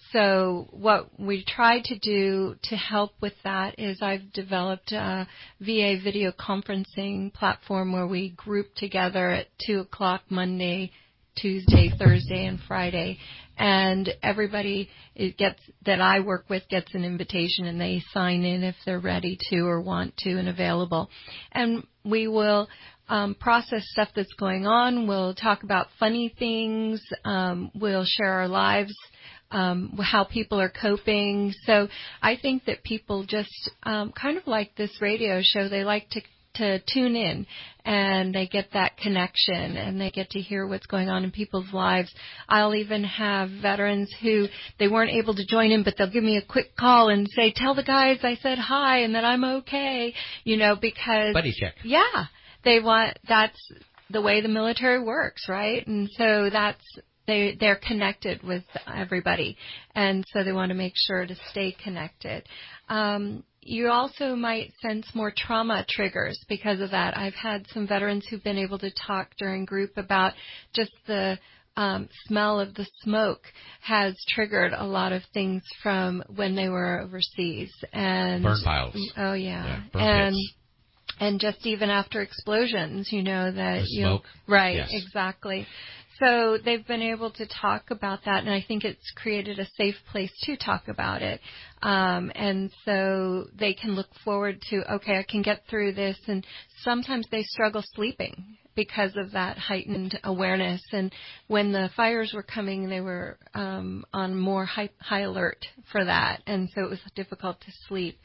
so what we try to do to help with that is I've developed a V A video conferencing platform where we group together at two o'clock Monday, Tuesday, Thursday, and Friday, and everybody it gets that I work with gets an invitation, and they sign in if they're ready to or want to and available. And we will um, process stuff that's going on. We'll talk about funny things. Um, we'll share our lives, um, how people are coping. So I think that people just um, kind of like this radio show. They like to to tune in, and they get that connection, and they get to hear what's going on in people's lives. I'll even have veterans who they weren't able to join in, but they'll give me a quick call and say, tell the guys I said hi and that I'm okay, you know, because buddy check. Yeah, they want, that's the way the military works, right? And so that's, they, they're connected with everybody, and so they want to make sure to stay connected. Um, You also might sense more trauma triggers because of that. I've had some veterans who've been able to talk during group about just the um, smell of the smoke has triggered a lot of things from when they were overseas. And burn piles. Oh, yeah. yeah burn and pits. And just even after explosions, you know, that the you smoke. Right, yes. exactly. So they've been able to talk about that, and I think it's created a safe place to talk about it. Um, and so they can look forward to, okay, I can get through this. And sometimes they struggle sleeping because of that heightened awareness. And when the fires were coming, they were um, on more high, high alert for that, and so it was difficult to sleep.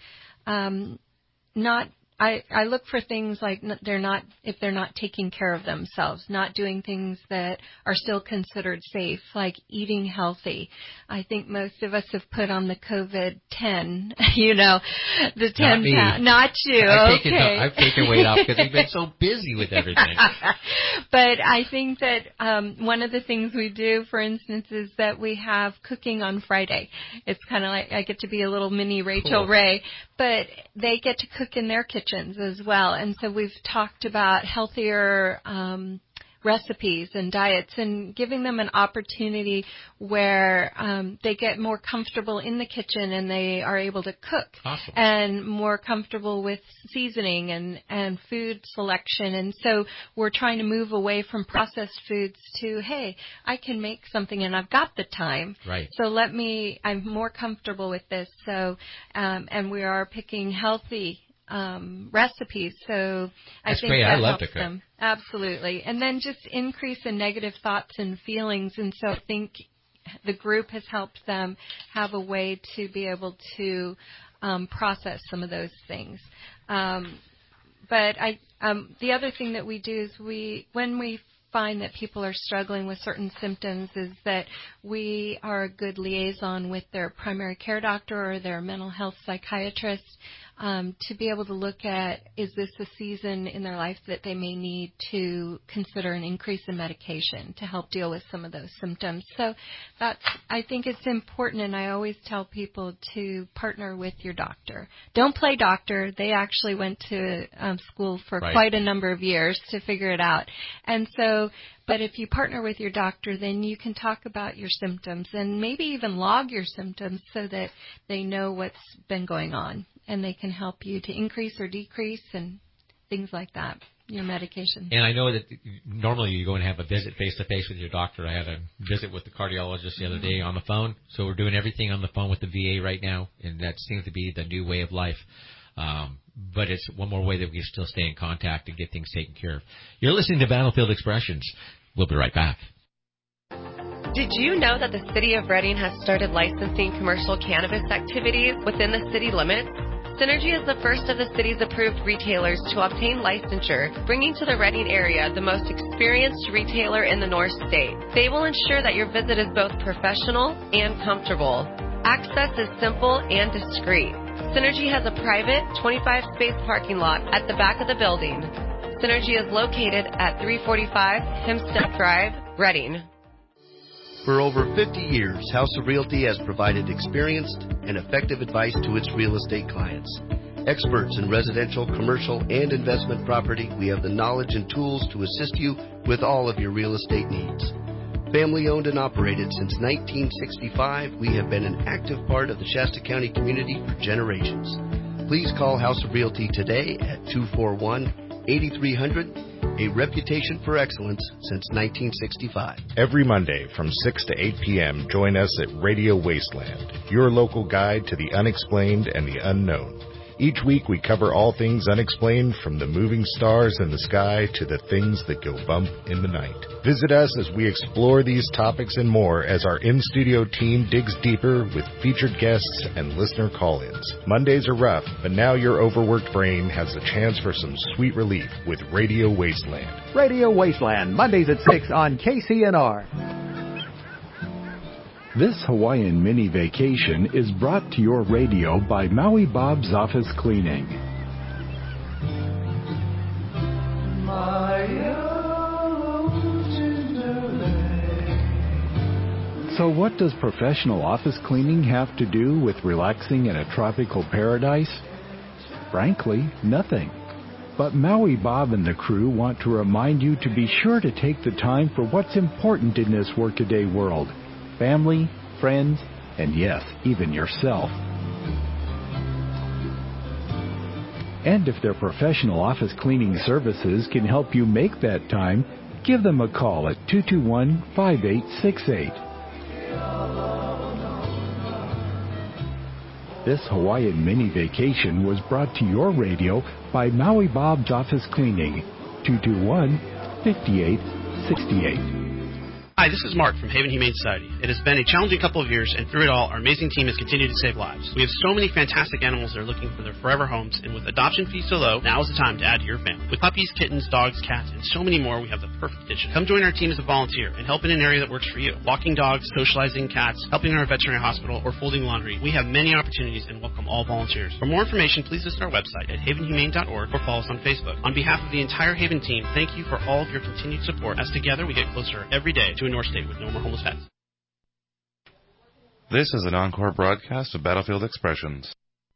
Um, not I, I look for things like they're not, if they're not taking care of themselves, not doing things that are still considered safe, like eating healthy. I think most of us have put on the COVID ten, you know, the ten Not me. pound. Not you. I've okay. taken, I've taken weight off because we've been so busy with everything. But I think that um, one of the things we do, for instance, is that we have cooking on Friday. It's kind of like I get to be a little mini Rachel Cool. Ray, but they get to cook in their kitchen as well. And so we've talked about healthier um, recipes and diets and giving them an opportunity where um, they get more comfortable in the kitchen and they are able to cook. Awesome. And more comfortable with seasoning and, and food selection. And so we're trying to move away from processed foods to, hey, I can make something and I've got the time. Right. So let me, I'm more comfortable with this. So, um, and we are picking healthy Um, recipes, so I That's think great. that I love helps to cook. them. Absolutely. And then just increase in negative thoughts and feelings, and so I think the group has helped them have a way to be able to um, process some of those things. Um, but I, um, the other thing that we do is we, when we find that people are struggling with certain symptoms, is that we are a good liaison with their primary care doctor or their mental health psychiatrist. um, to be able to look at, is this a season in their life that they may need to consider an increase in medication to help deal with some of those symptoms. So that's, I think it's important, and I always tell people to partner with your doctor. Don't play doctor. They actually went to um, school for Right. quite a number of years to figure it out. And so, but if you partner with your doctor, then you can talk about your symptoms and maybe even log your symptoms so that they know what's been going on, and they can help you to increase or decrease and things like that, your medication. And I know that normally you go and have a visit face-to-face with your doctor. I had a visit with the cardiologist the other day on the phone. So we're doing everything on the phone with the V A right now, and that seems to be the new way of life. Um, but it's one more way that we can still stay in contact and get things taken care of. You're listening to Battlefield Expressions. We'll be right back. Did you know that the City of Reading has started licensing commercial cannabis activities within the city limits? Synergy is the first of the city's approved retailers to obtain licensure, bringing to the Reading area the most experienced retailer in the North State. They will ensure that your visit is both professional and comfortable. Access is simple and discreet. Synergy has a private twenty-five space parking lot at the back of the building. Synergy is located at three forty-five Hempstead Drive, Reading. For over fifty years, House of Realty has provided experienced and effective advice to its real estate clients. Experts in residential, commercial, and investment property, we have the knowledge and tools to assist you with all of your real estate needs. Family owned and operated since nineteen sixty-five, we have been an active part of the Shasta County community for generations. Please call House of Realty today at two four one, eight three zero zero, a reputation for excellence since nineteen sixty-five. Every Monday from six to eight p.m., join us at Radio Wasteland, your local guide to the unexplained and the unknown. Each week we cover all things unexplained, from the moving stars in the sky to the things that go bump in the night. Visit us as we explore these topics and more as our in-studio team digs deeper with featured guests and listener call-ins. Mondays are rough, but now your overworked brain has a chance for some sweet relief with Radio Wasteland. Radio Wasteland, Mondays at six on K C N R. This Hawaiian mini vacation is brought to your radio by Maui Bob's Office Cleaning. So what does professional office cleaning have to do with relaxing in a tropical paradise? Frankly, nothing. But Maui Bob and the crew want to remind you to be sure to take the time for what's important in this workaday world. Family, friends, and yes, even yourself. And if their professional office cleaning services can help you make that time, give them a call at two two one, five eight six eight. This Hawaiian mini vacation was brought to your radio by Maui Bob's Office Cleaning, two two one, five eight six eight. Hi, this is Mark from Haven Humane Society. It has been a challenging couple of years, and through it all, our amazing team has continued to save lives. We have so many fantastic animals that are looking for their forever homes, and with adoption fees so low, now is the time to add to your family. With puppies, kittens, dogs, cats, and so many more, we have the perfect addition. Come join our team as a volunteer and help in an area that works for you. Walking dogs, socializing cats, helping in our veterinary hospital, or folding laundry. We have many opportunities and welcome all volunteers. For more information, please visit our website at haven humane dot org or follow us on Facebook. On behalf of the entire Haven team, thank you for all of your continued support, as together we get closer every day to a North State with no more homeless pets. This is an encore broadcast of Battlefield Expressions.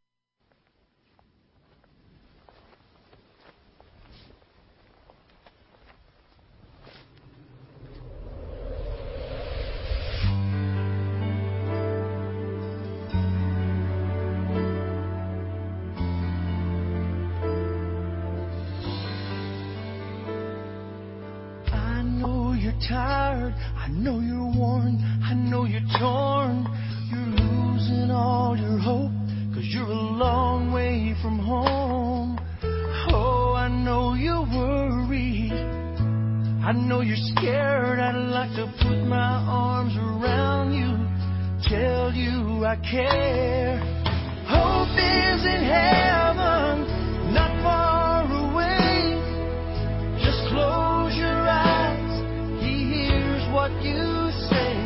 I know you're tired, I know you're worn, I know you're torn. You're losing all your hope, cause you're a long way from home. Oh, I know you're worried, I know you're scared. I'd like to put my arms around you, tell you I care. Hope is in heaven, not far away. Just close your eyes, he hears what you say.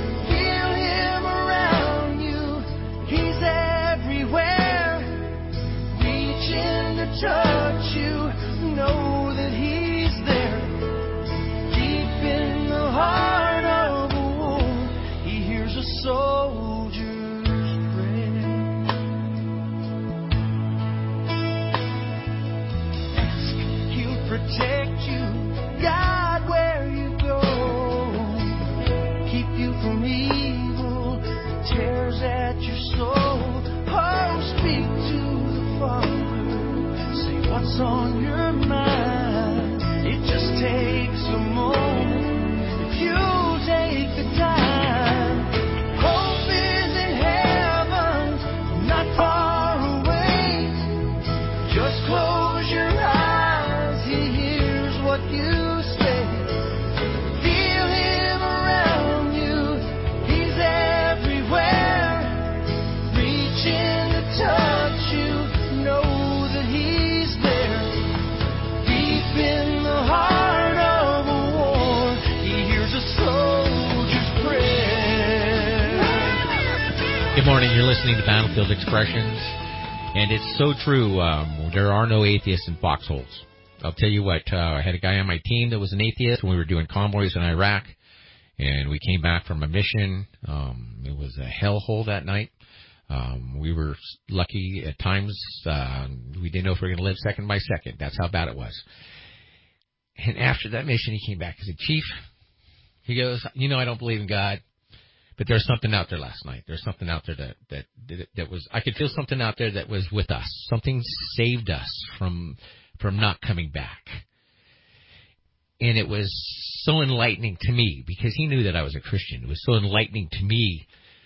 Feel him around you, he's everywhere. a soldier's prayer. Ask, He'll protect you, guide where you go, keep you from evil that tears at your soul. Oh, speak to the Father, say what's on your mind. It just takes a moment if you take the time. Hope is in heaven, not far away. Just close your eyes, He hears what you say. Feel Him around you, He's everywhere. Reach in to touch you, know that He's there. Deep in the heart of a war, He hears a soldier's prayer. Good morning. You're listening to Battlefield Expressions, and it's so true. Um, there are no atheists in foxholes. I'll tell you what. Uh, I had a guy on my team that was an atheist when we were doing convoys in Iraq, and we came back from a mission. Um, it was a hellhole that night. Um, we were lucky at times. Uh, we didn't know if we were going to live second by second. That's how bad it was. And after that mission, he came back as a chief. He goes, you know, I don't believe in God, but there's something out there last night. There's something out there that, that, that, that was, I could feel something out there that was with us. Something saved us from, from not coming back. And it was so enlightening to me because he knew that I was a Christian. It was so enlightening to me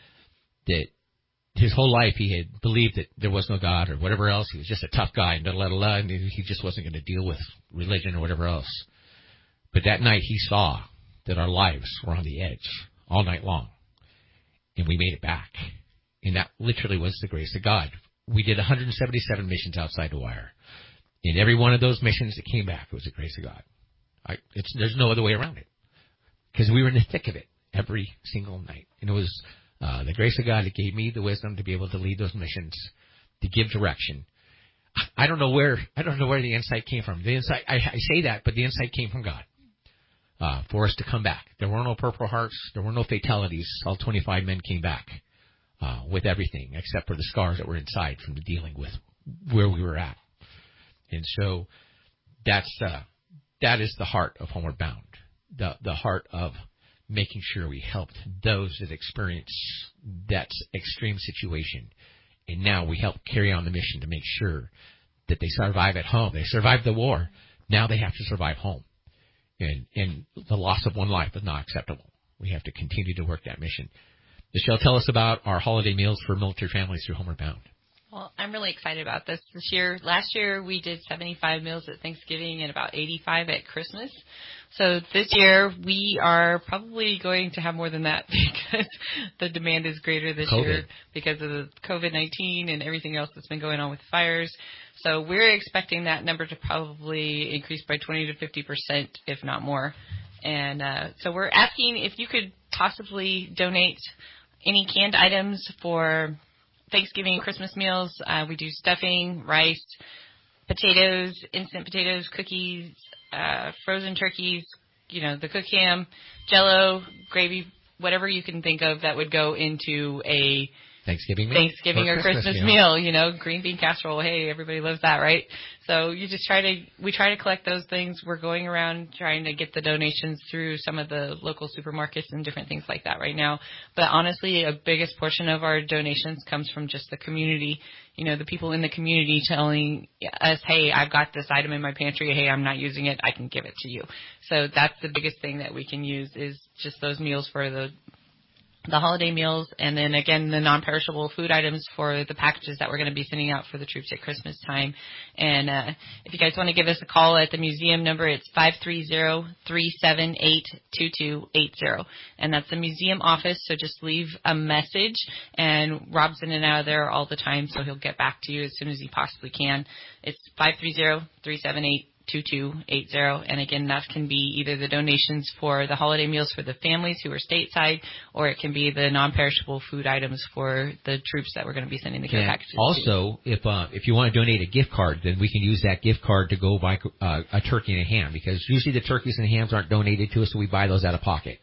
that his whole life he had believed that there was no God or whatever else. He was just a tough guy and da da da, and he just wasn't going to deal with religion or whatever else. But that night he saw that our lives were on the edge all night long, and we made it back. And that literally was the grace of God. We did one hundred seventy-seven missions outside the wire. In every one of those missions that came back, it was the grace of God. I, it's, there's no other way around it because we were in the thick of it every single night. And it was Uh, the grace of God that gave me the wisdom to be able to lead those missions, to give direction. I don't know where I don't know where the insight came from. The insight I, I say that, but the insight came from God uh, for us to come back. There were no Purple Hearts. There were no fatalities. All twenty-five men came back uh, with everything except for the scars that were inside from the dealing with where we were at. And so that's uh, that is the heart of Homeward Bound. The the heart of making sure we helped those that experience that extreme situation. And now we help carry on the mission to make sure that they survive at home. They survived the war. Now they have to survive home. And, and the loss of one life is not acceptable. We have to continue to work that mission. Michelle, tell us about our holiday meals for military families through Homeward Bound. Well, I'm really excited about this this year. Last year we did seventy-five meals at Thanksgiving and about eighty-five at Christmas. So this year we are probably going to have more than that because the demand is greater this COVID. year because of the COVID nineteen and everything else that's been going on with fires. So we're expecting that number to probably increase by twenty to fifty percent, if not more. And uh, so we're asking if you could possibly donate any canned items for Thanksgiving and Christmas meals. Uh, we do stuffing, rice, potatoes, instant potatoes, cookies, uh, frozen turkeys, you know, the cooked ham, Jell-O, gravy, whatever you can think of that would go into a Thanksgiving meal? Thanksgiving or, or Christmas, Christmas meal. meal, you know, green bean casserole. Hey, everybody loves that, right? So you just try to, we try to collect those things. We're going around trying to get the donations through some of the local supermarkets and different things like that right now. But honestly, a biggest portion of our donations comes from just the community, you know, the people in the community telling us, hey, I've got this item in my pantry. Hey, I'm not using it. I can give it to you. So that's the biggest thing that we can use is just those meals for the the holiday meals, and then again the non-perishable food items for the packages that we're going to be sending out for the troops at Christmas time. And uh, if you guys want to give us a call at the museum number, it's five three zero, three seven eight, two two eight zero, and that's the museum office. So just leave a message, and Rob's in and out of there all the time, so he'll get back to you as soon as he possibly can. It's five three zero, three seven eight, two two eight zero, and again, that can be either the donations for the holiday meals for the families who are stateside, or it can be the non-perishable food items for the troops that we're going to be sending the care and packages also, to. if uh, if you want to donate a gift card, then we can use that gift card to go buy uh, a turkey and a ham, because usually the turkeys and hams aren't donated to us, so we buy those out of pocket.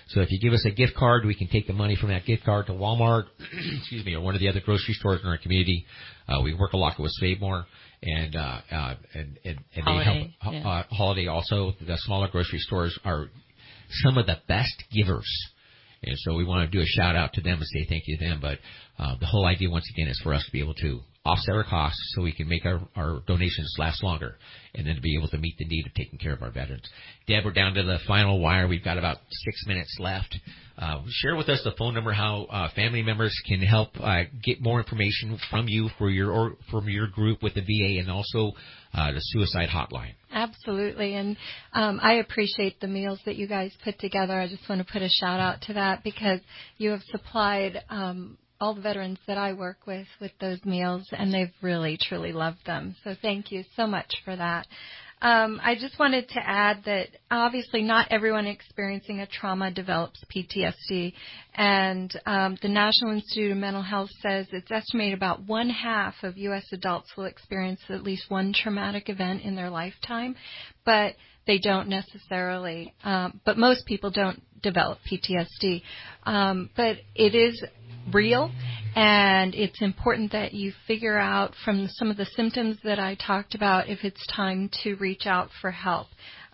So if you give us a gift card, we can take the money from that gift card to Walmart, excuse me, or one of the other grocery stores in our community. Uh, we work a lot with Savemore and, uh, uh, and, and, and Holiday, they help, yeah. uh, Holiday also. The smaller grocery stores are some of the best givers. And so we want to do a shout out to them and say thank you to them. But uh, the whole idea, once again, is for us to be able to offset our costs so we can make our, our donations last longer and then to be able to meet the need of taking care of our veterans. Deb, we're down to the final wire. We've got about six minutes left. Uh, share with us the phone number, how uh, family members can help uh, get more information from you for your or from your group with the V A, and also uh, the suicide hotline. Absolutely. And um, I appreciate the meals that you guys put together. I just want to put a shout out to that because you have supplied um, all the veterans that I work with with those meals, and they've really, truly loved them. So thank you so much for that. Um, I just wanted to add that obviously not everyone experiencing a trauma develops P T S D, and um, the National Institute of Mental Health says it's estimated about one half of U S adults will experience at least one traumatic event in their lifetime, but they don't necessarily, um, but most people don't develop P T S D. Um, but it is real, and it's important that you figure out from some of the symptoms that I talked about if it's time to reach out for help.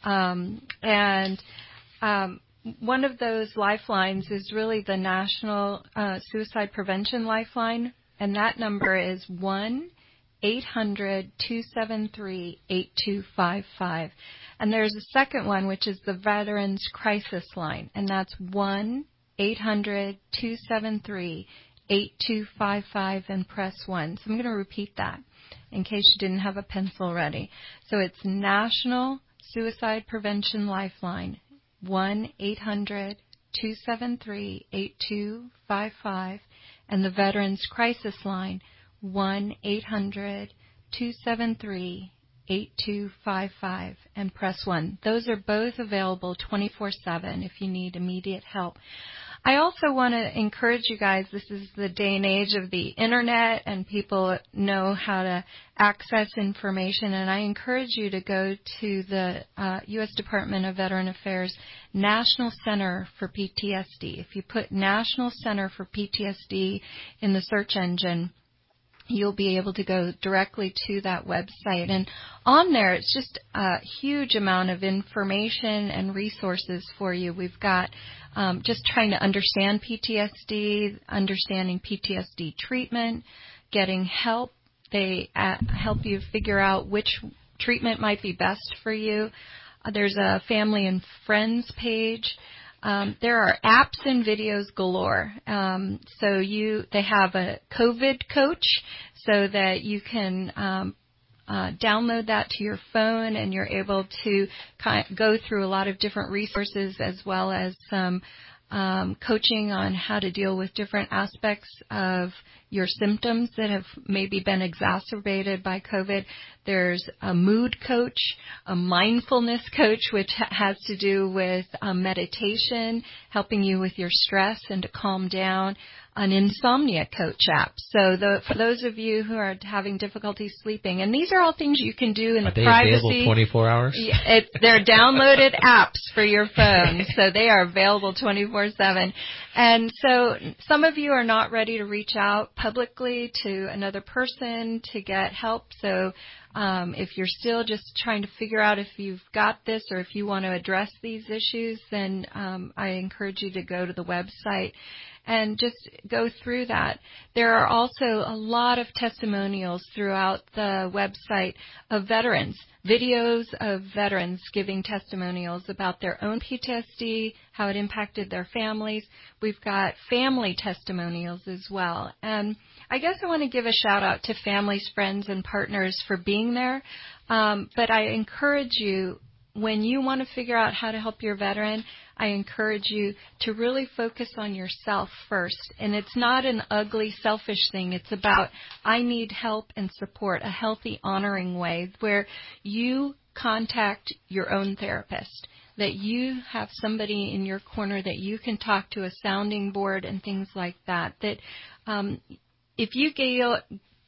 Um, and um, one of those lifelines is really the National uh, Suicide Prevention Lifeline, and that number is one eight hundred two seven three eight two five five. And there's a second one, which is the Veterans Crisis Line, and that's one eight hundred two seven three eight two five five and press one. So I'm going to repeat that in case you didn't have a pencil ready. So it's National Suicide Prevention Lifeline, one eight hundred two seven three eight two five five, and the Veterans Crisis Line, one eight hundred two seven three eight two five five, and press one. Those are both available twenty-four seven if you need immediate help. I also want to encourage you guys, this is the day and age of the internet, and people know how to access information, and I encourage you to go to the uh, U S Department of Veteran Affairs National Center for P T S D. If you put National Center for P T S D in the search engine, you'll be able to go directly to that website. And on there, it's just a huge amount of information and resources for you. We've got um, just trying to understand P T S D, understanding P T S D treatment, getting help. They uh, help you figure out which treatment might be best for you. Uh, there's a family and friends page. Um, there are apps and videos galore. Um, so you, they have a COVID coach so that you can um, uh, download that to your phone, and you're able to kind of go through a lot of different resources, as well as some um, coaching on how to deal with different aspects of your symptoms that have maybe been exacerbated by COVID. There's a mood coach, a mindfulness coach, which ha- has to do with um, meditation, helping you with your stress and to calm down, an insomnia coach app. So the, for those of you who are having difficulty sleeping, and these are all things you can do in are the they privacy. Available twenty-four hours? Yeah, it, they're downloaded apps for your phone, so they are available twenty-four seven. And so some of you are not ready to reach out publicly to another person to get help. So um, if you're still just trying to figure out if you've got this or if you want to address these issues, then um, I encourage you to go to the website and just go through that. There are also a lot of testimonials throughout the website of veterans, videos of veterans giving testimonials about their own P T S D, how it impacted their families. We've got family testimonials as well. And I guess I want to give a shout out to families, friends, and partners for being there. Um, but I encourage you, when you want to figure out how to help your veteran, I encourage you to really focus on yourself first. And it's not an ugly, selfish thing. It's about, I need help and support, a healthy, honoring way where you contact your own therapist, that you have somebody in your corner that you can talk to, a sounding board and things like that, that um, if you get,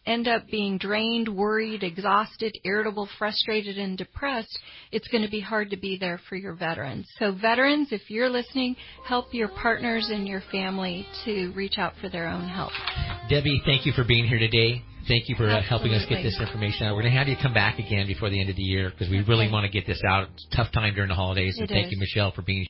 end up being drained, worried, exhausted, irritable, frustrated, and depressed, it's going to be hard to be there for your veterans. So veterans, if you're listening, help your partners and your family to reach out for their own help. Debbie, thank you for being here today. Thank you for uh, helping us get this information out. We're going to have you come back again before the end of the year because we okay. really want to get this out. It's a tough time during the holidays. And it thank is. you, Michelle, for being